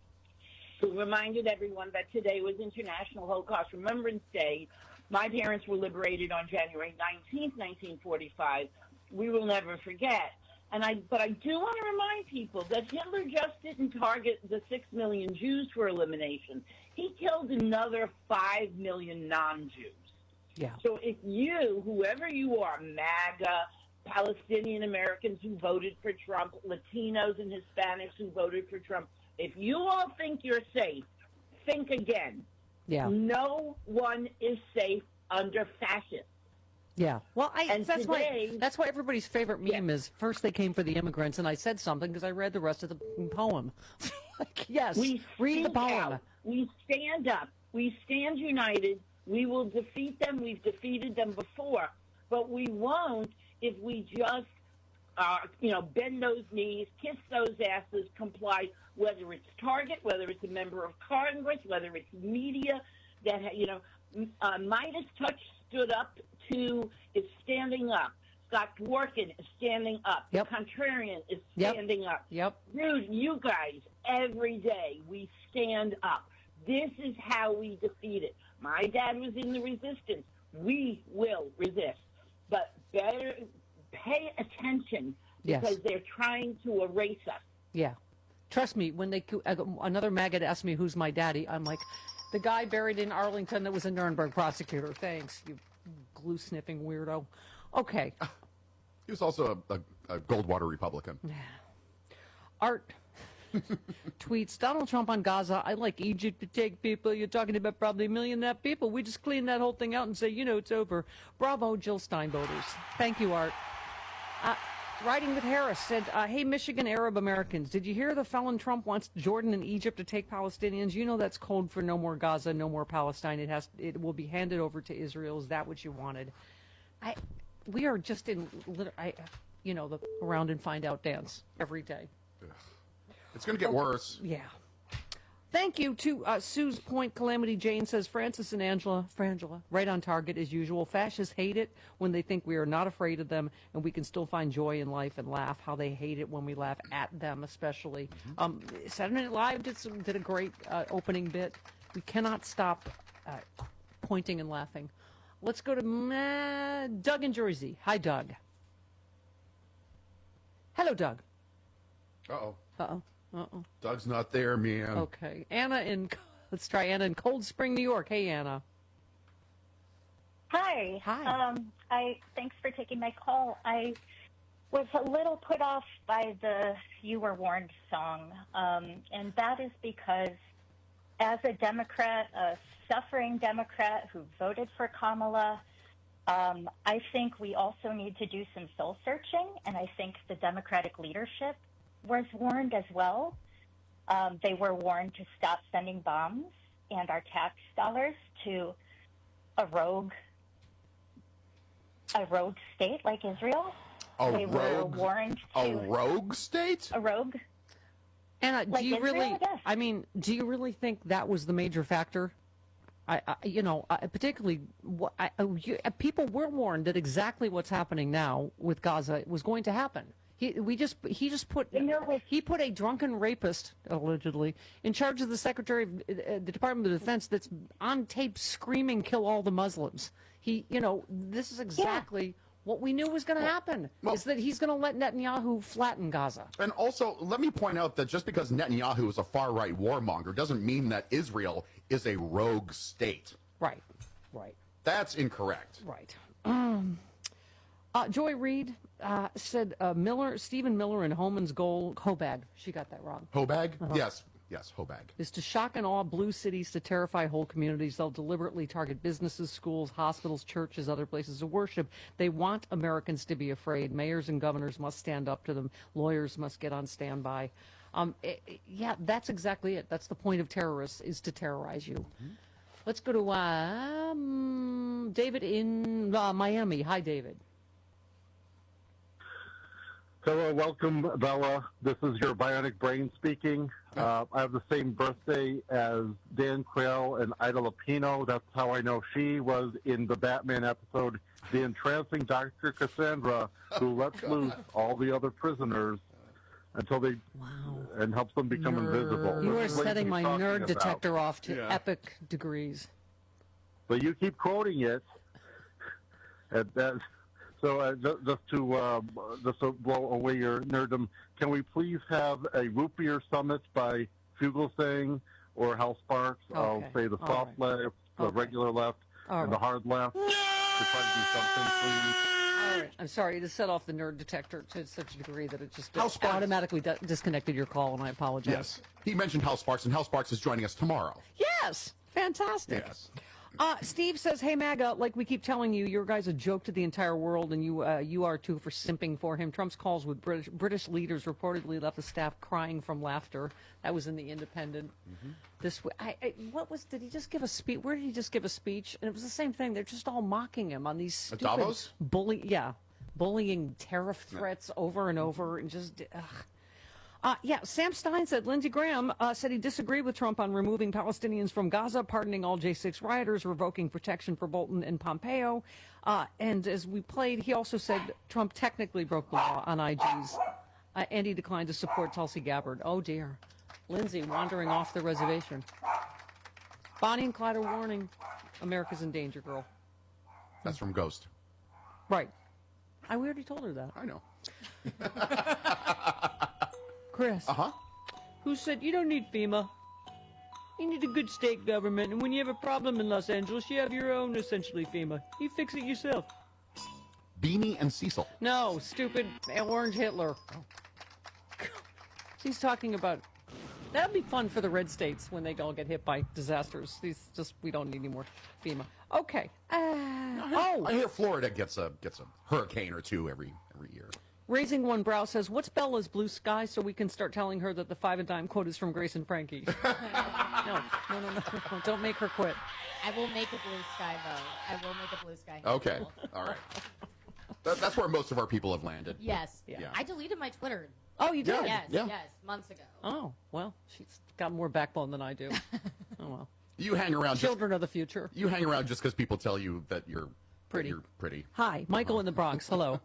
who reminded everyone that today was International Holocaust Remembrance Day. My parents were liberated on January nineteenth, nineteen forty-five. We will never forget. And I, but I do want to remind people that Hitler just didn't target the six million Jews for elimination. He killed another five million non-Jews. Yeah. So if you, whoever you are, MAGA, Palestinian Americans who voted for Trump, Latinos and Hispanics who voted for Trump, if you all think you're safe, think again. Yeah. No one is safe under fascists. Yeah. Well, I, And that's today- why that's why everybody's favorite meme is first they came for the immigrants, and I said something because I read the rest of the poem. Like, yes, We read the speak poem. out. We stand up. We stand united. We will defeat them. We've defeated them before, but we won't if we just, uh, you know, bend those knees, kiss those asses, comply. Whether it's Target, whether it's a member of Congress, whether it's media that ha- you know, uh, Midas Touch stood up to is standing up. Scott Dworkin is standing up. Yep. The Contrarian is Yep. standing up. Yep. Dude, you guys, every day we stand up. This is how we defeat it. My dad was in the resistance. We will resist. But better pay attention Yes. because they're trying to erase us. Yeah. Trust me, when they uh, another maggot asked me who's my daddy, I'm like, the guy buried in Arlington that was a Nuremberg prosecutor. Thanks, you glue sniffing weirdo. Okay. He was also a, a, a Goldwater Republican. Art tweets, Donald Trump on Gaza, I like Egypt to take people. You're talking about probably a million and a half people. We just clean that whole thing out and say, you know, it's over. Bravo, Jill Stein voters. Thank you, Art. Uh, Riding with Harris said, uh, hey, Michigan Arab Americans, did you hear the felon Trump wants Jordan and Egypt to take Palestinians? You know that's code for no more Gaza, no more Palestine. It has, it will be handed over to Israel. Is that what you wanted? I, we are just in, lit- I, you know, the around and find out dance every day. It's going to get worse. Yeah. Thank you to uh, Sue's Point. Calamity Jane says, Francis and Angela, Frangela, right on target as usual. Fascists hate it when they think we are not afraid of them and we can still find joy in life and laugh. How they hate it when we laugh at them, especially. Mm-hmm. um, Saturday Night Live did, some, did a great uh, opening bit. We cannot stop uh, pointing and laughing. Let's go to uh, Doug in Jersey. Hi, Doug. Hello, Doug. Uh-oh. Uh-oh. Uh-oh. Doug's not there, man. Okay. Anna in, let's try Anna in Cold Spring, New York. Hey, Anna. Hi. Hi. Um, I thanks for taking my call. I was a little put off by the "You Were Warned" song, um, and that is because, as a Democrat, a suffering Democrat who voted for Kamala, um, I think we also need to do some soul searching, and I think the Democratic leadership was warned as well. Um, they were warned to stop sending bombs and our tax dollars to a rogue, a rogue state like Israel. A they rogue, were warned to a rogue state? A rogue. Anna, do like you Israel, really? yes. I mean, do you really think that was the major factor? I, I you know, I, particularly, what, I, you, people were warned that exactly what's happening now with Gaza was going to happen. He, we just, he just put, he put a drunken rapist, allegedly, in charge of the Secretary of uh, the Department of Defense that's on tape screaming, kill all the Muslims. He, you know, this is exactly yeah. what we knew was going to well, happen, well, is that he's going to let Netanyahu flatten Gaza. And also, let me point out that just because Netanyahu is a far-right warmonger doesn't mean that Israel is a rogue state. Right, right. That's incorrect. Right. Um, uh, Joy Reid uh, said uh, Miller, Stephen Miller and Holman's goal, Hobag, she got that wrong. Hobag? Uh-huh. Yes. Yes, Hobag. Is to shock and awe blue cities, to terrify whole communities. They'll deliberately target businesses, schools, hospitals, churches, other places of worship. They want Americans to be afraid. Mayors and governors must stand up to them. Lawyers must get on standby. Um, it, it, yeah, that's exactly it. That's the point of terrorists, is to terrorize you. Mm-hmm. Let's go to um, David in uh, Miami. Hi, David. Hello, welcome, Bella. This is your bionic brain speaking. Uh, I have the same birthday as Dan Quayle and Ida Lupino. That's how I know she was in the Batman episode, The Entrancing Doctor Cassandra, who lets loose all the other prisoners until they wow. and helps them become nerd. invisible. You That's are setting my nerd about. detector off to yeah. epic degrees. But you keep quoting it, and that. So uh, just, just to uh, just to blow away your nerddom, can we please have a root beer summit by Fugelsang or Hal Sparks? Okay. I'll say the All soft right. left, the okay. regular left, All and right. the hard left. To try to do something, please. All right. I'm sorry to set off the nerd detector to such a degree that it just Hal Sparks. automatically di- disconnected your call, and I apologize. Yes. He mentioned Hal Sparks, and Hal Sparks is joining us tomorrow. Yes. Fantastic. Yes. Uh, Steve says, hey, MAGA, like we keep telling you, your guy's a joke to the entire world, and you uh, you are too for simping for him. Trump's calls with British, British leaders reportedly left the staff crying from laughter. That was in The Independent. Mm-hmm. This I, I, what was, did he just give a speech? Where did he just give a speech? And it was the same thing. They're just all mocking him on these stupid Davos? bully, yeah, bullying tariff threats yeah. over and over, and just, ugh. Uh, yeah, Sam Stein said Lindsey Graham uh, said he disagreed with Trump on removing Palestinians from Gaza, pardoning all J six rioters, revoking protection for Bolton and Pompeo. Uh, and as we played, he also said Trump technically broke the law on I Gs, uh, and he declined to support Tulsi Gabbard. Oh, dear. Lindsey wandering off the reservation. Bonnie and Clyde are warning America's in danger, girl. That's from Ghost. Right. I we already told her that. I know. Chris, uh-huh. who said you don't need FEMA. You need a good state government, and when you have a problem in Los Angeles, you have your own, essentially, FEMA. You fix it yourself. Beanie and Cecil. No, stupid Orange Hitler. He's talking about... That'd be fun for the red states when they all get hit by disasters. These just we don't need any more FEMA. Okay. Uh, I hear, oh, I hear Florida gets a gets a hurricane or two every every year. Raising One Brow says, what's Bella's blue sky so we can start telling her that the five and dime quote is from Grace and Frankie? no, no, no, no, no. Don't make her quit. I will make a blue sky, though. I will make a blue sky. Okay. All right. That, that's where most of our people have landed. Yes. Yeah. I deleted my Twitter. Oh, you did? Yes, Yeah. yes, months ago. Oh, well, she's got more backbone than I do. Oh, well. You hang around. Children of the future. You hang around just because people tell you that you're Pretty. That you're pretty. Hi, Michael in the Bronx. Hello.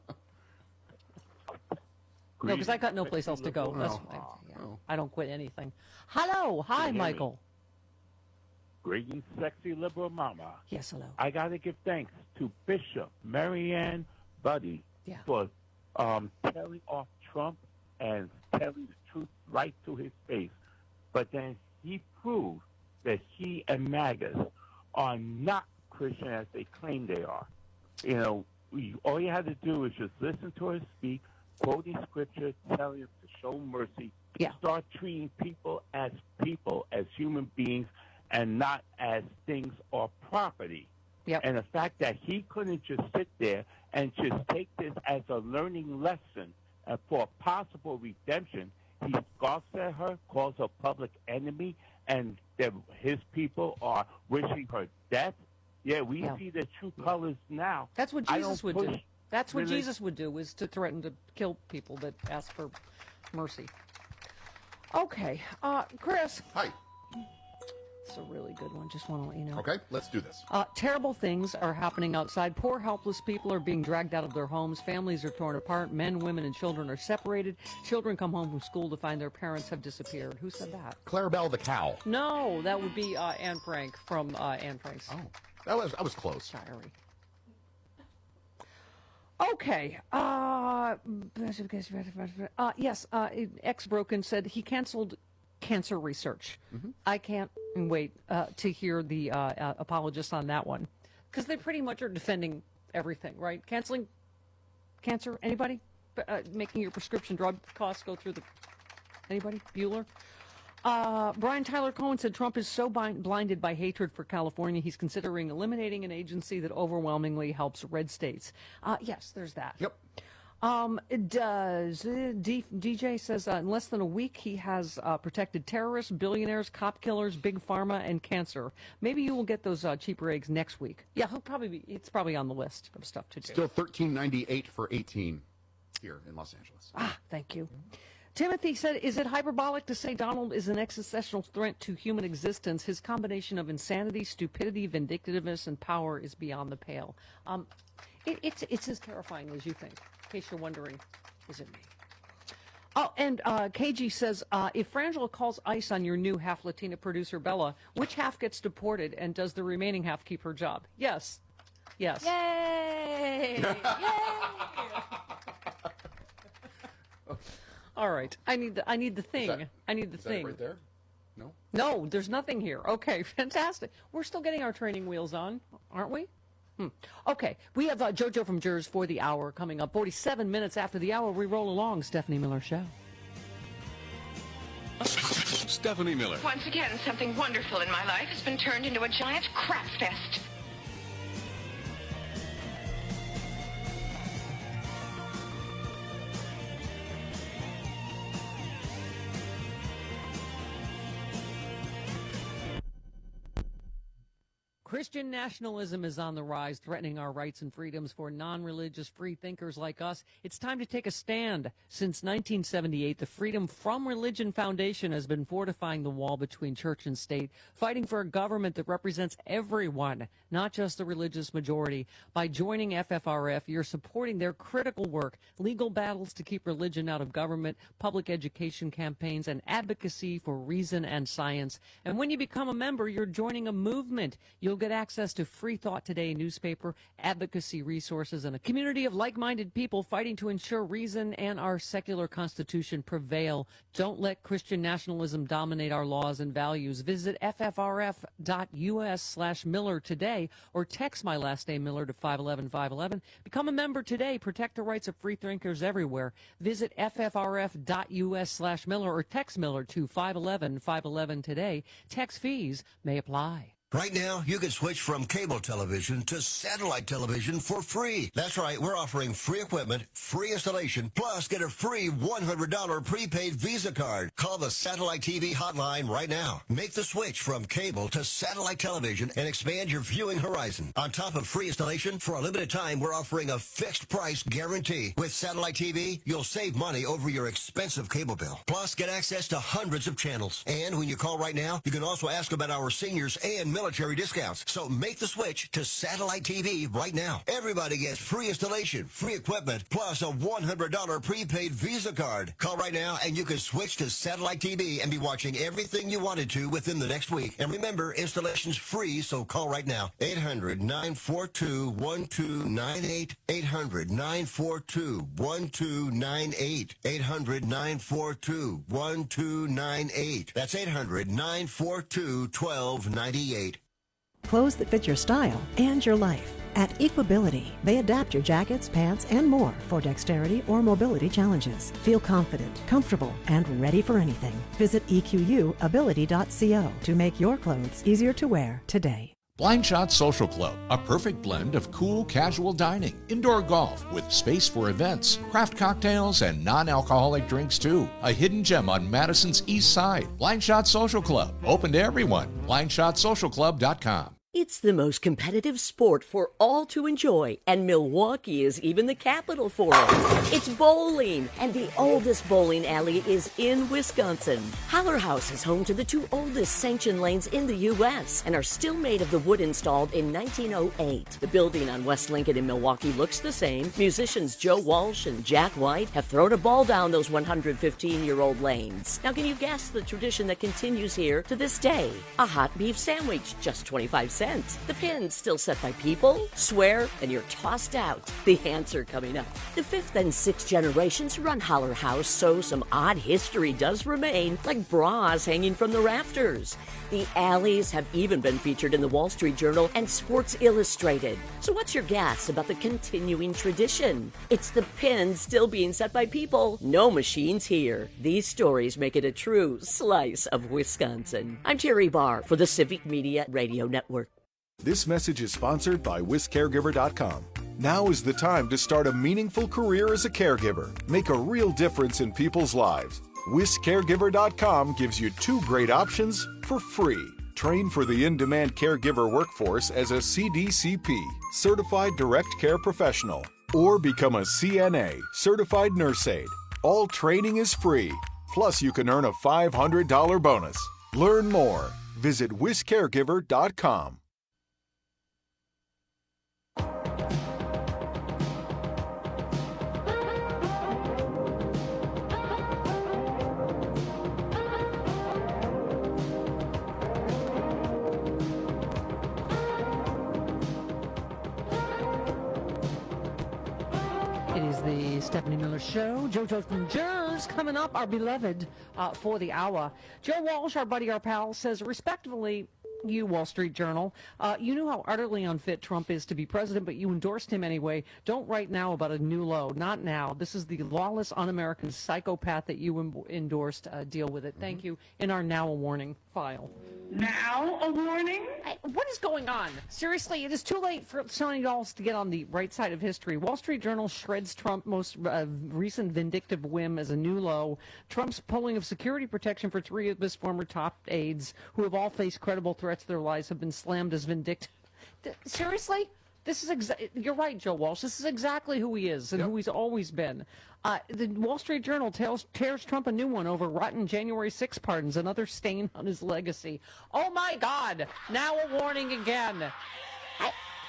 No, because I got no place else to go. That's why. Yeah. I don't quit anything. Hello. Hi, Can you hear me? Michael. Greetings, sexy liberal mama. Yes, hello. I got to give thanks to Bishop Marianne Buddy Yeah. for um, telling off Trump and telling the truth right to his face. But then he proved that he and MAGAs are not Christian as they claim they are. You know, we, all you had to do is just listen to her speak, quoting scripture, telling him to show mercy, yeah. start treating people as people, as human beings, and not as things or property. Yep. And the fact that he couldn't just sit there and just take this as a learning lesson and for possible redemption, he scoffs at her, calls her public enemy, and that his people are wishing her death. Yeah, we Yeah. see the true colors now. That's what I Jesus don't would push do. That's what really- Jesus would do, is to threaten to kill people that ask for mercy. Okay. Uh, Chris. Hi. It's a really good one. Just want to let you know. Okay, let's do this. Uh, terrible things are happening outside. Poor, helpless people are being dragged out of their homes. Families are torn apart. Men, women, and children are separated. Children come home from school to find their parents have disappeared. Who said that? Clarabelle the cow. No, that would be uh, Anne Frank from uh, Anne Frank's. Oh, that was I was close. Diary. Okay. Uh, uh, yes, uh, Ex-Broken said he canceled cancer research. Mm-hmm. I can't wait uh, to hear the uh, uh, apologists on that one, because they pretty much are defending everything, right? Canceling cancer. Anybody? Uh, making your prescription drug costs go through the... Anybody? Bueller? Uh, Brian Tyler Cohen said Trump is so bind- blinded by hatred for California, he's considering eliminating an agency that overwhelmingly helps red states. Uh, yes, there's that. Yep. Um, it does. Uh, D- DJ says uh, in less than a week he has uh, protected terrorists, billionaires, cop killers, big pharma, and cancer. Maybe you will get those uh, cheaper eggs next week. Yeah, he'll probably be. It's probably on the list of stuff to do. Still thirteen ninety-eight for eighteen here in Los Angeles. Ah, thank you. Timothy said, is it hyperbolic to say Donald is an existential threat to human existence? His combination of insanity, stupidity, vindictiveness, and power is beyond the pale. Um, it, it's, it's as terrifying as you think, in case you're wondering, is it me? Oh, and uh, K G says, uh, if Frangela calls ICE on your new half Latina producer, Bella, which half gets deported, and does the remaining half keep her job? Yes. Yes. Yay! Yay! All right. I need the I need the thing. that- I need the Is that thing. it right there? No. No, there's nothing here. Okay, fantastic. We're still getting our training wheels on, aren't we? Hmm. Okay, we have uh, JoJo from Jers for the hour coming up. forty-seven minutes after the hour, we roll along. Stephanie Miller Show. Stephanie Miller. Once again, something wonderful in my life has been turned into a giant crap fest. Christian nationalism is on the rise, threatening our rights and freedoms for non-religious free thinkers like us. It's time to take a stand. Since nineteen seventy-eight, the Freedom from Religion Foundation has been fortifying the wall between church and state, fighting for a government that represents everyone, not just the religious majority. By joining F F R F, you're supporting their critical work, legal battles to keep religion out of government, public education campaigns, and advocacy for reason and science. And when you become a member, you're joining a movement. You'll get access to Free Thought Today newspaper, advocacy resources, and a community of like-minded people fighting to ensure reason and our secular constitution prevail. Don't let Christian nationalism dominate our laws and values. Visit ffrf.us slash Miller today or text my last name Miller to five eleven five eleven. Become a member today. Protect the rights of free thinkers everywhere. Visit ffrf.us slash Miller or text Miller to five eleven five eleven today. Text fees may apply. Right now, you can switch from cable television to satellite television for free. That's right, we're offering free equipment, free installation, plus get a free one hundred dollars prepaid Visa card. Call the Satellite T V hotline right now. Make the switch from cable to satellite television and expand your viewing horizon. On top of free installation, for a limited time, we're offering a fixed price guarantee. With Satellite T V, you'll save money over your expensive cable bill. Plus, get access to hundreds of channels. And when you call right now, you can also ask about our seniors and military discounts. So make the switch to Satellite T V right now. Everybody gets free installation, free equipment, plus a one hundred dollars prepaid Visa card. Call right now and you can switch to Satellite T V and be watching everything you wanted to within the next week. And remember, installation's free, so call right now. eight hundred, nine four two, one two nine eight. eight hundred, nine four two, one two nine eight. eight hundred, nine four two, one two nine eight. That's eight hundred, nine four two, one two nine eight. Clothes that fit your style and your life. At Equability, they adapt your jackets, pants, and more for dexterity or mobility challenges. Feel confident, comfortable, and ready for anything. Visit E Q U ability dot co to make your clothes easier to wear today. Blind Shot Social Club, a perfect blend of cool, casual dining, indoor golf with space for events, craft cocktails, and non-alcoholic drinks too. A hidden gem on Madison's East Side. Blind Shot Social Club, open to everyone. blind shot social club dot com. It's the most competitive sport for all to enjoy, and Milwaukee is even the capital for it. It's bowling, and the oldest bowling alley is in Wisconsin. Holler House is home to the two oldest sanctioned lanes in the U S and are still made of the wood installed in nineteen oh eight. The building on West Lincoln in Milwaukee looks the same. Musicians Joe Walsh and Jack White have thrown a ball down those one hundred fifteen-year-old lanes. Now, can you guess the tradition that continues here to this day? A hot beef sandwich, just twenty-five cents. The pin's still set by people, swear, and you're tossed out. The answer coming up. The fifth and sixth generations run Holler House, so some odd history does remain, like bras hanging from the rafters. The alleys have even been featured in the Wall Street Journal and Sports Illustrated. So what's your guess about the continuing tradition? It's the pins still being set by people. No machines here. These stories make it a true slice of Wisconsin. I'm Terry Barr for the Civic Media Radio Network. This message is sponsored by Wis Caregiver dot com. Now is the time to start a meaningful career as a caregiver. Make a real difference in people's lives. Wis Caregiver dot com gives you two great options for free. Train for the in-demand caregiver workforce as a C D C P, Certified Direct Care Professional, or become a C N A, Certified Nurse Aide. All training is free. Plus, you can earn a five hundred dollars bonus. Learn more. Visit Wis Caregiver dot com. The Stephanie Miller Show. JoJo from Jersey coming up, our beloved uh, for the hour. Joe Walsh, our buddy, our pal, says, respectively, you, Wall Street Journal, uh, you knew how utterly unfit Trump is to be president, but you endorsed him anyway. Don't write now about a new low. Not now. This is the lawless, un-American psychopath that you em- endorsed. Uh, deal with it. Thank you. In our Now a Warning file. Now a warning? I, what is going on? Seriously, it is too late for Sonny Dolls to get on the right side of history. Wall Street Journal shreds Trump's most uh, recent vindictive whim as a new low. Trump's pulling of security protection for three of his former top aides, who have all faced credible threats to their lives, have been slammed as vindictive. Seriously? This is exa- You're right, Joe Walsh. This is exactly who he is and yep. who he's always been. Uh, the Wall Street Journal tells, tears Trump a new one over rotten January sixth pardons, another stain on his legacy. Oh, my God. Now a warning again. I,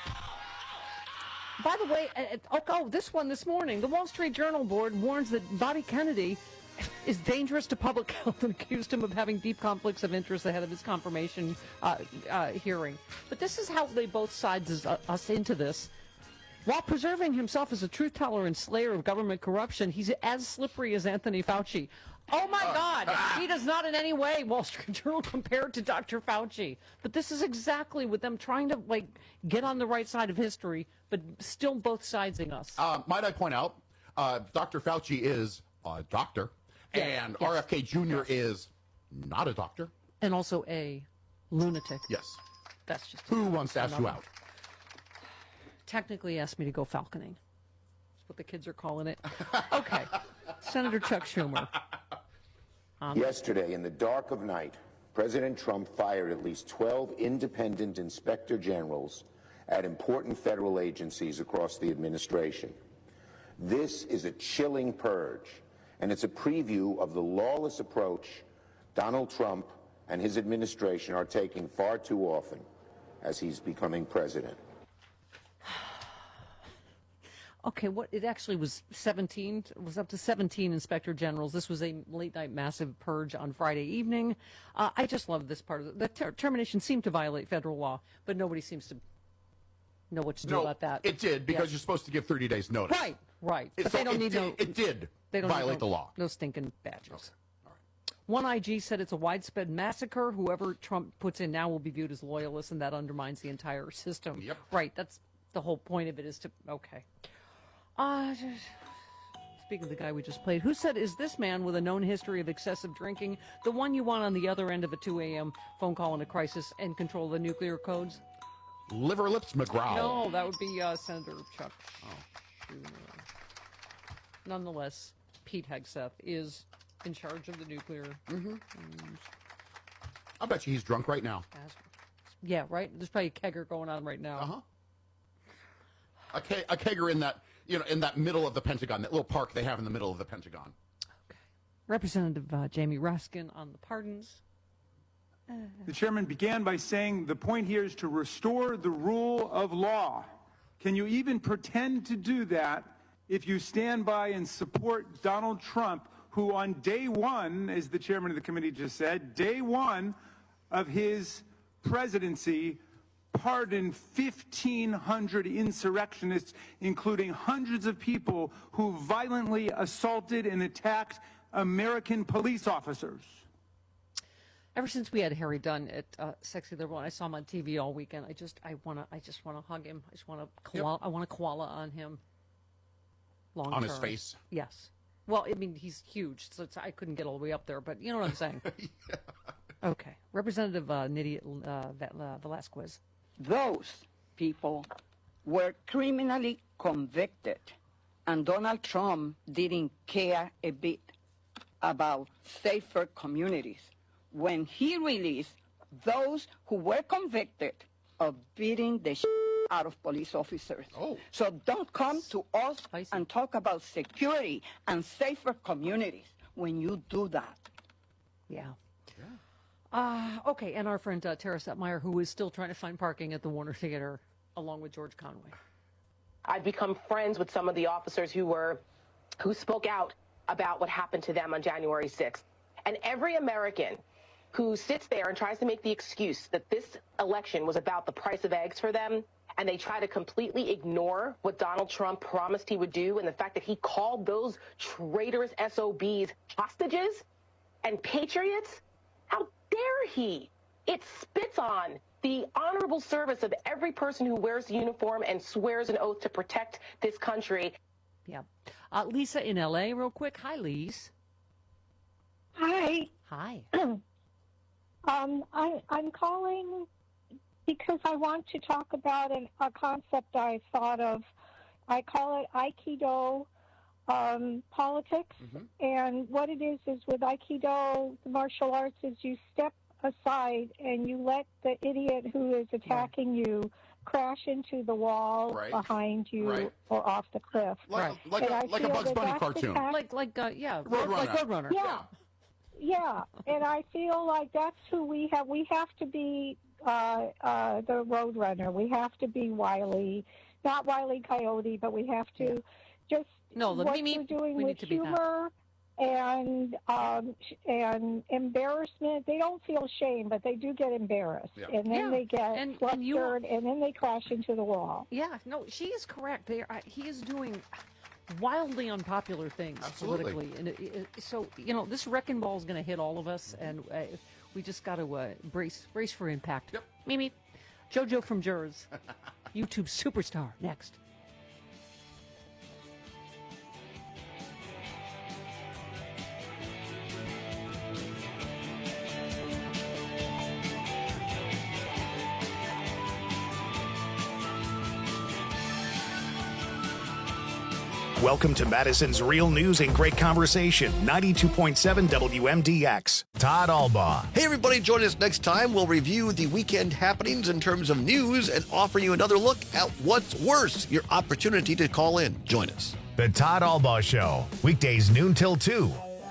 by the way, uh, oh, this one this morning. The Wall Street Journal board warns that Bobby Kennedy is dangerous to public health and accused him of having deep conflicts of interest ahead of his confirmation uh, uh, hearing. But this is how they both sides uh, us into this. While preserving himself as a truth teller and slayer of government corruption, he's as slippery as Anthony Fauci. Oh, my God. He does not in any way, Wall Street Journal, compared to Doctor Fauci. But this is exactly with them trying to, like, get on the right side of history, but still both sidesing us. Uh, might I point out, uh, Doctor Fauci is a doctor, yeah, and yes. R F K Junior yes. is not a doctor. And also a lunatic. Yes. That's just Who wants to ask you out? Technically asked me to go falconing. That's what the kids are calling it. Okay. Senator Chuck Schumer. Um, Yesterday, in the dark of night, President Trump fired at least twelve independent inspector generals at important federal agencies across the administration. This is a chilling purge, and it's a preview of the lawless approach Donald Trump and his administration are taking far too often as he's becoming president. Okay, what it actually was seventeen, it was up to seventeen inspector generals. This was a late night massive purge on Friday evening. Uh, I just love this part of it. The ter- termination seemed to violate federal law, but nobody seems to know what to do No, about that. it did, because Yes. you're supposed to give thirty days notice. Right, right. It- But so they don't it need did, no. It did They don't violate need the no, law. No stinking badges. One I G said it's a widespread massacre. Whoever Trump puts in now will be viewed as loyalists, and that undermines the entire system. Yep. Right. That's the whole point of it, is to okay. Uh, speaking of the guy we just played, who said, is this man with a known history of excessive drinking the one you want on the other end of a two a.m. phone call in a crisis and control the nuclear codes? Liver Lips McGraw. No, that would be uh, Senator Chuck Schumer. Nonetheless, Pete Hegseth is in charge of the nuclear. Mm-hmm. I bet you he's drunk right now. Yeah, right? There's probably a kegger going on right now. Uh-huh. A, ke- a kegger in that, you know, in that middle of the Pentagon, that little park they have in the middle of the Pentagon. Representative uh, Jamie Raskin on the pardons. The chairman began by saying the point here is to restore the rule of law. Can you even pretend to do that if you stand by and support Donald Trump, who on day one, as the chairman of the committee just said, day one of his presidency, pardoned fifteen hundred insurrectionists, including hundreds of people who violently assaulted and attacked American police officers? Ever since we had Harry Dunn at uh, Sexy Liberal, and I saw him on T V all weekend, I just I want to I just want to hug him. I just want to koala, I want to koala on him. Long On his term. face? Yes. Well, I mean, he's huge, so it's, I couldn't get all the way up there, but you know what I'm saying. Yeah. Okay. Representative uh, Nydia uh, Vel- uh, Velasquez. Those people were criminally convicted, and Donald Trump didn't care a bit about safer communities when he released those who were convicted of beating the shit out of police officers. Oh. So don't come to us and talk about security and safer communities when you do that. Yeah. Uh, okay, and our friend uh, Tara Setmeyer, who is still trying to find parking at the Warner Theater, along with George Conway. I've become friends with some of the officers who were, who spoke out about what happened to them on January sixth. And every American who sits there and tries to make the excuse that this election was about the price of eggs for them, and they try to completely ignore what Donald Trump promised he would do, and the fact that he called those traitorous S O Bs hostages and patriots, how dare he? It spits on the honorable service of every person who wears the uniform and swears an oath to protect this country. Yeah. Uh, Lisa in L A, real quick. Hi, Lise. Hi. Hi. um, I, I'm calling because I want to talk about an, a concept I thought of. I call it Aikido um, politics. Mm-hmm. And what it is is with Aikido, the martial arts, is you step aside and you let the idiot who is attacking right. you crash into the wall right. behind you right. or off the cliff. Like, right. like, and a, like a Bugs Bunny cartoon. Tact- like, like uh, yeah, Road like Runner. Roadrunner. Yeah. Yeah, and I feel like that's who we have. We have to be uh, uh, the Roadrunner. We have to be Wile, not Wile E. Coyote, but we have to just no, the what Mimi, we're doing we with need to be humor and um, and embarrassment. They don't feel shame, but they do get embarrassed, Yeah. and then Yeah. they get And- flustered, and you- and then they crash into the wall. Yeah, no, she is correct. They are, he is doing wildly unpopular things Absolutely. politically, and it, it, so you know this wrecking ball is going to hit all of us, and uh, we just got to uh, brace brace for impact. Yep. Mimi, JoJo from Jers, YouTube superstar. Next. Welcome to Madison's Real News and Great Conversation, ninety-two point seven W M D X. Todd Albaugh. Hey, everybody, join us next time. We'll review the weekend happenings in terms of news and offer you another look at what's worse, your opportunity to call in. Join us. The Todd Albaugh Show, weekdays noon till two.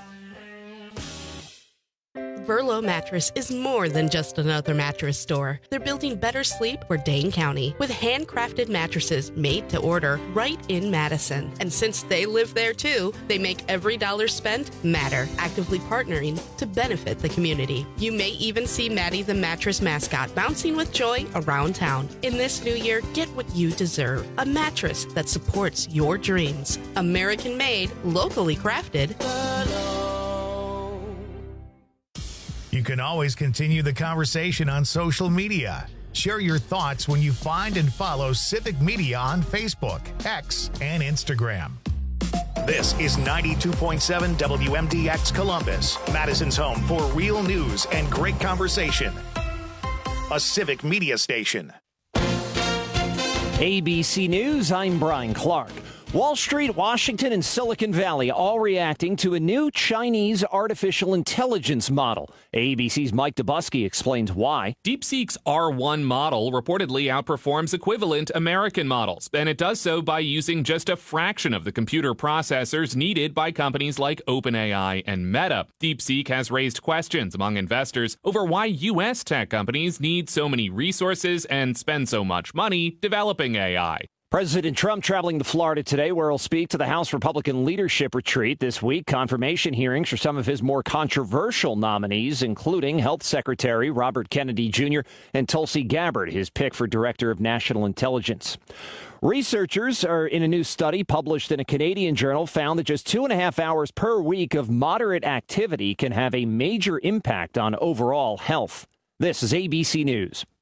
Verlo Mattress is more than just another mattress store. They're building better sleep for Dane County with handcrafted mattresses made to order right in Madison. And since they live there too, they make every dollar spent matter, actively partnering to benefit the community. You may even see Maddie the mattress mascot bouncing with joy around town. In this new year, get what you deserve. A mattress that supports your dreams. American made, locally crafted. You can always continue the conversation on social media. Share your thoughts when you find and follow Civic Media on Facebook, X, and Instagram. This is ninety-two point seven W M D X Columbus, Madison's home for real news and great conversation. A Civic Media station. A B C News, I'm Brian Clark. Wall Street, Washington, and Silicon Valley all reacting to a new Chinese artificial intelligence model. A B C's Mike Dubusky explains why. DeepSeek's R one model reportedly outperforms equivalent American models, and it does so by using just a fraction of the computer processors needed by companies like OpenAI and Meta. DeepSeek has raised questions among investors over why U S tech companies need so many resources and spend so much money developing A I. President Trump traveling to Florida today, where he'll speak to the House Republican leadership retreat this week. Confirmation hearings for some of his more controversial nominees, including Health Secretary Robert Kennedy Junior and Tulsi Gabbard, his pick for Director of National Intelligence. Researchers are in a new study published in a Canadian journal found that just two and a half hours per week of moderate activity can have a major impact on overall health. This is A B C News.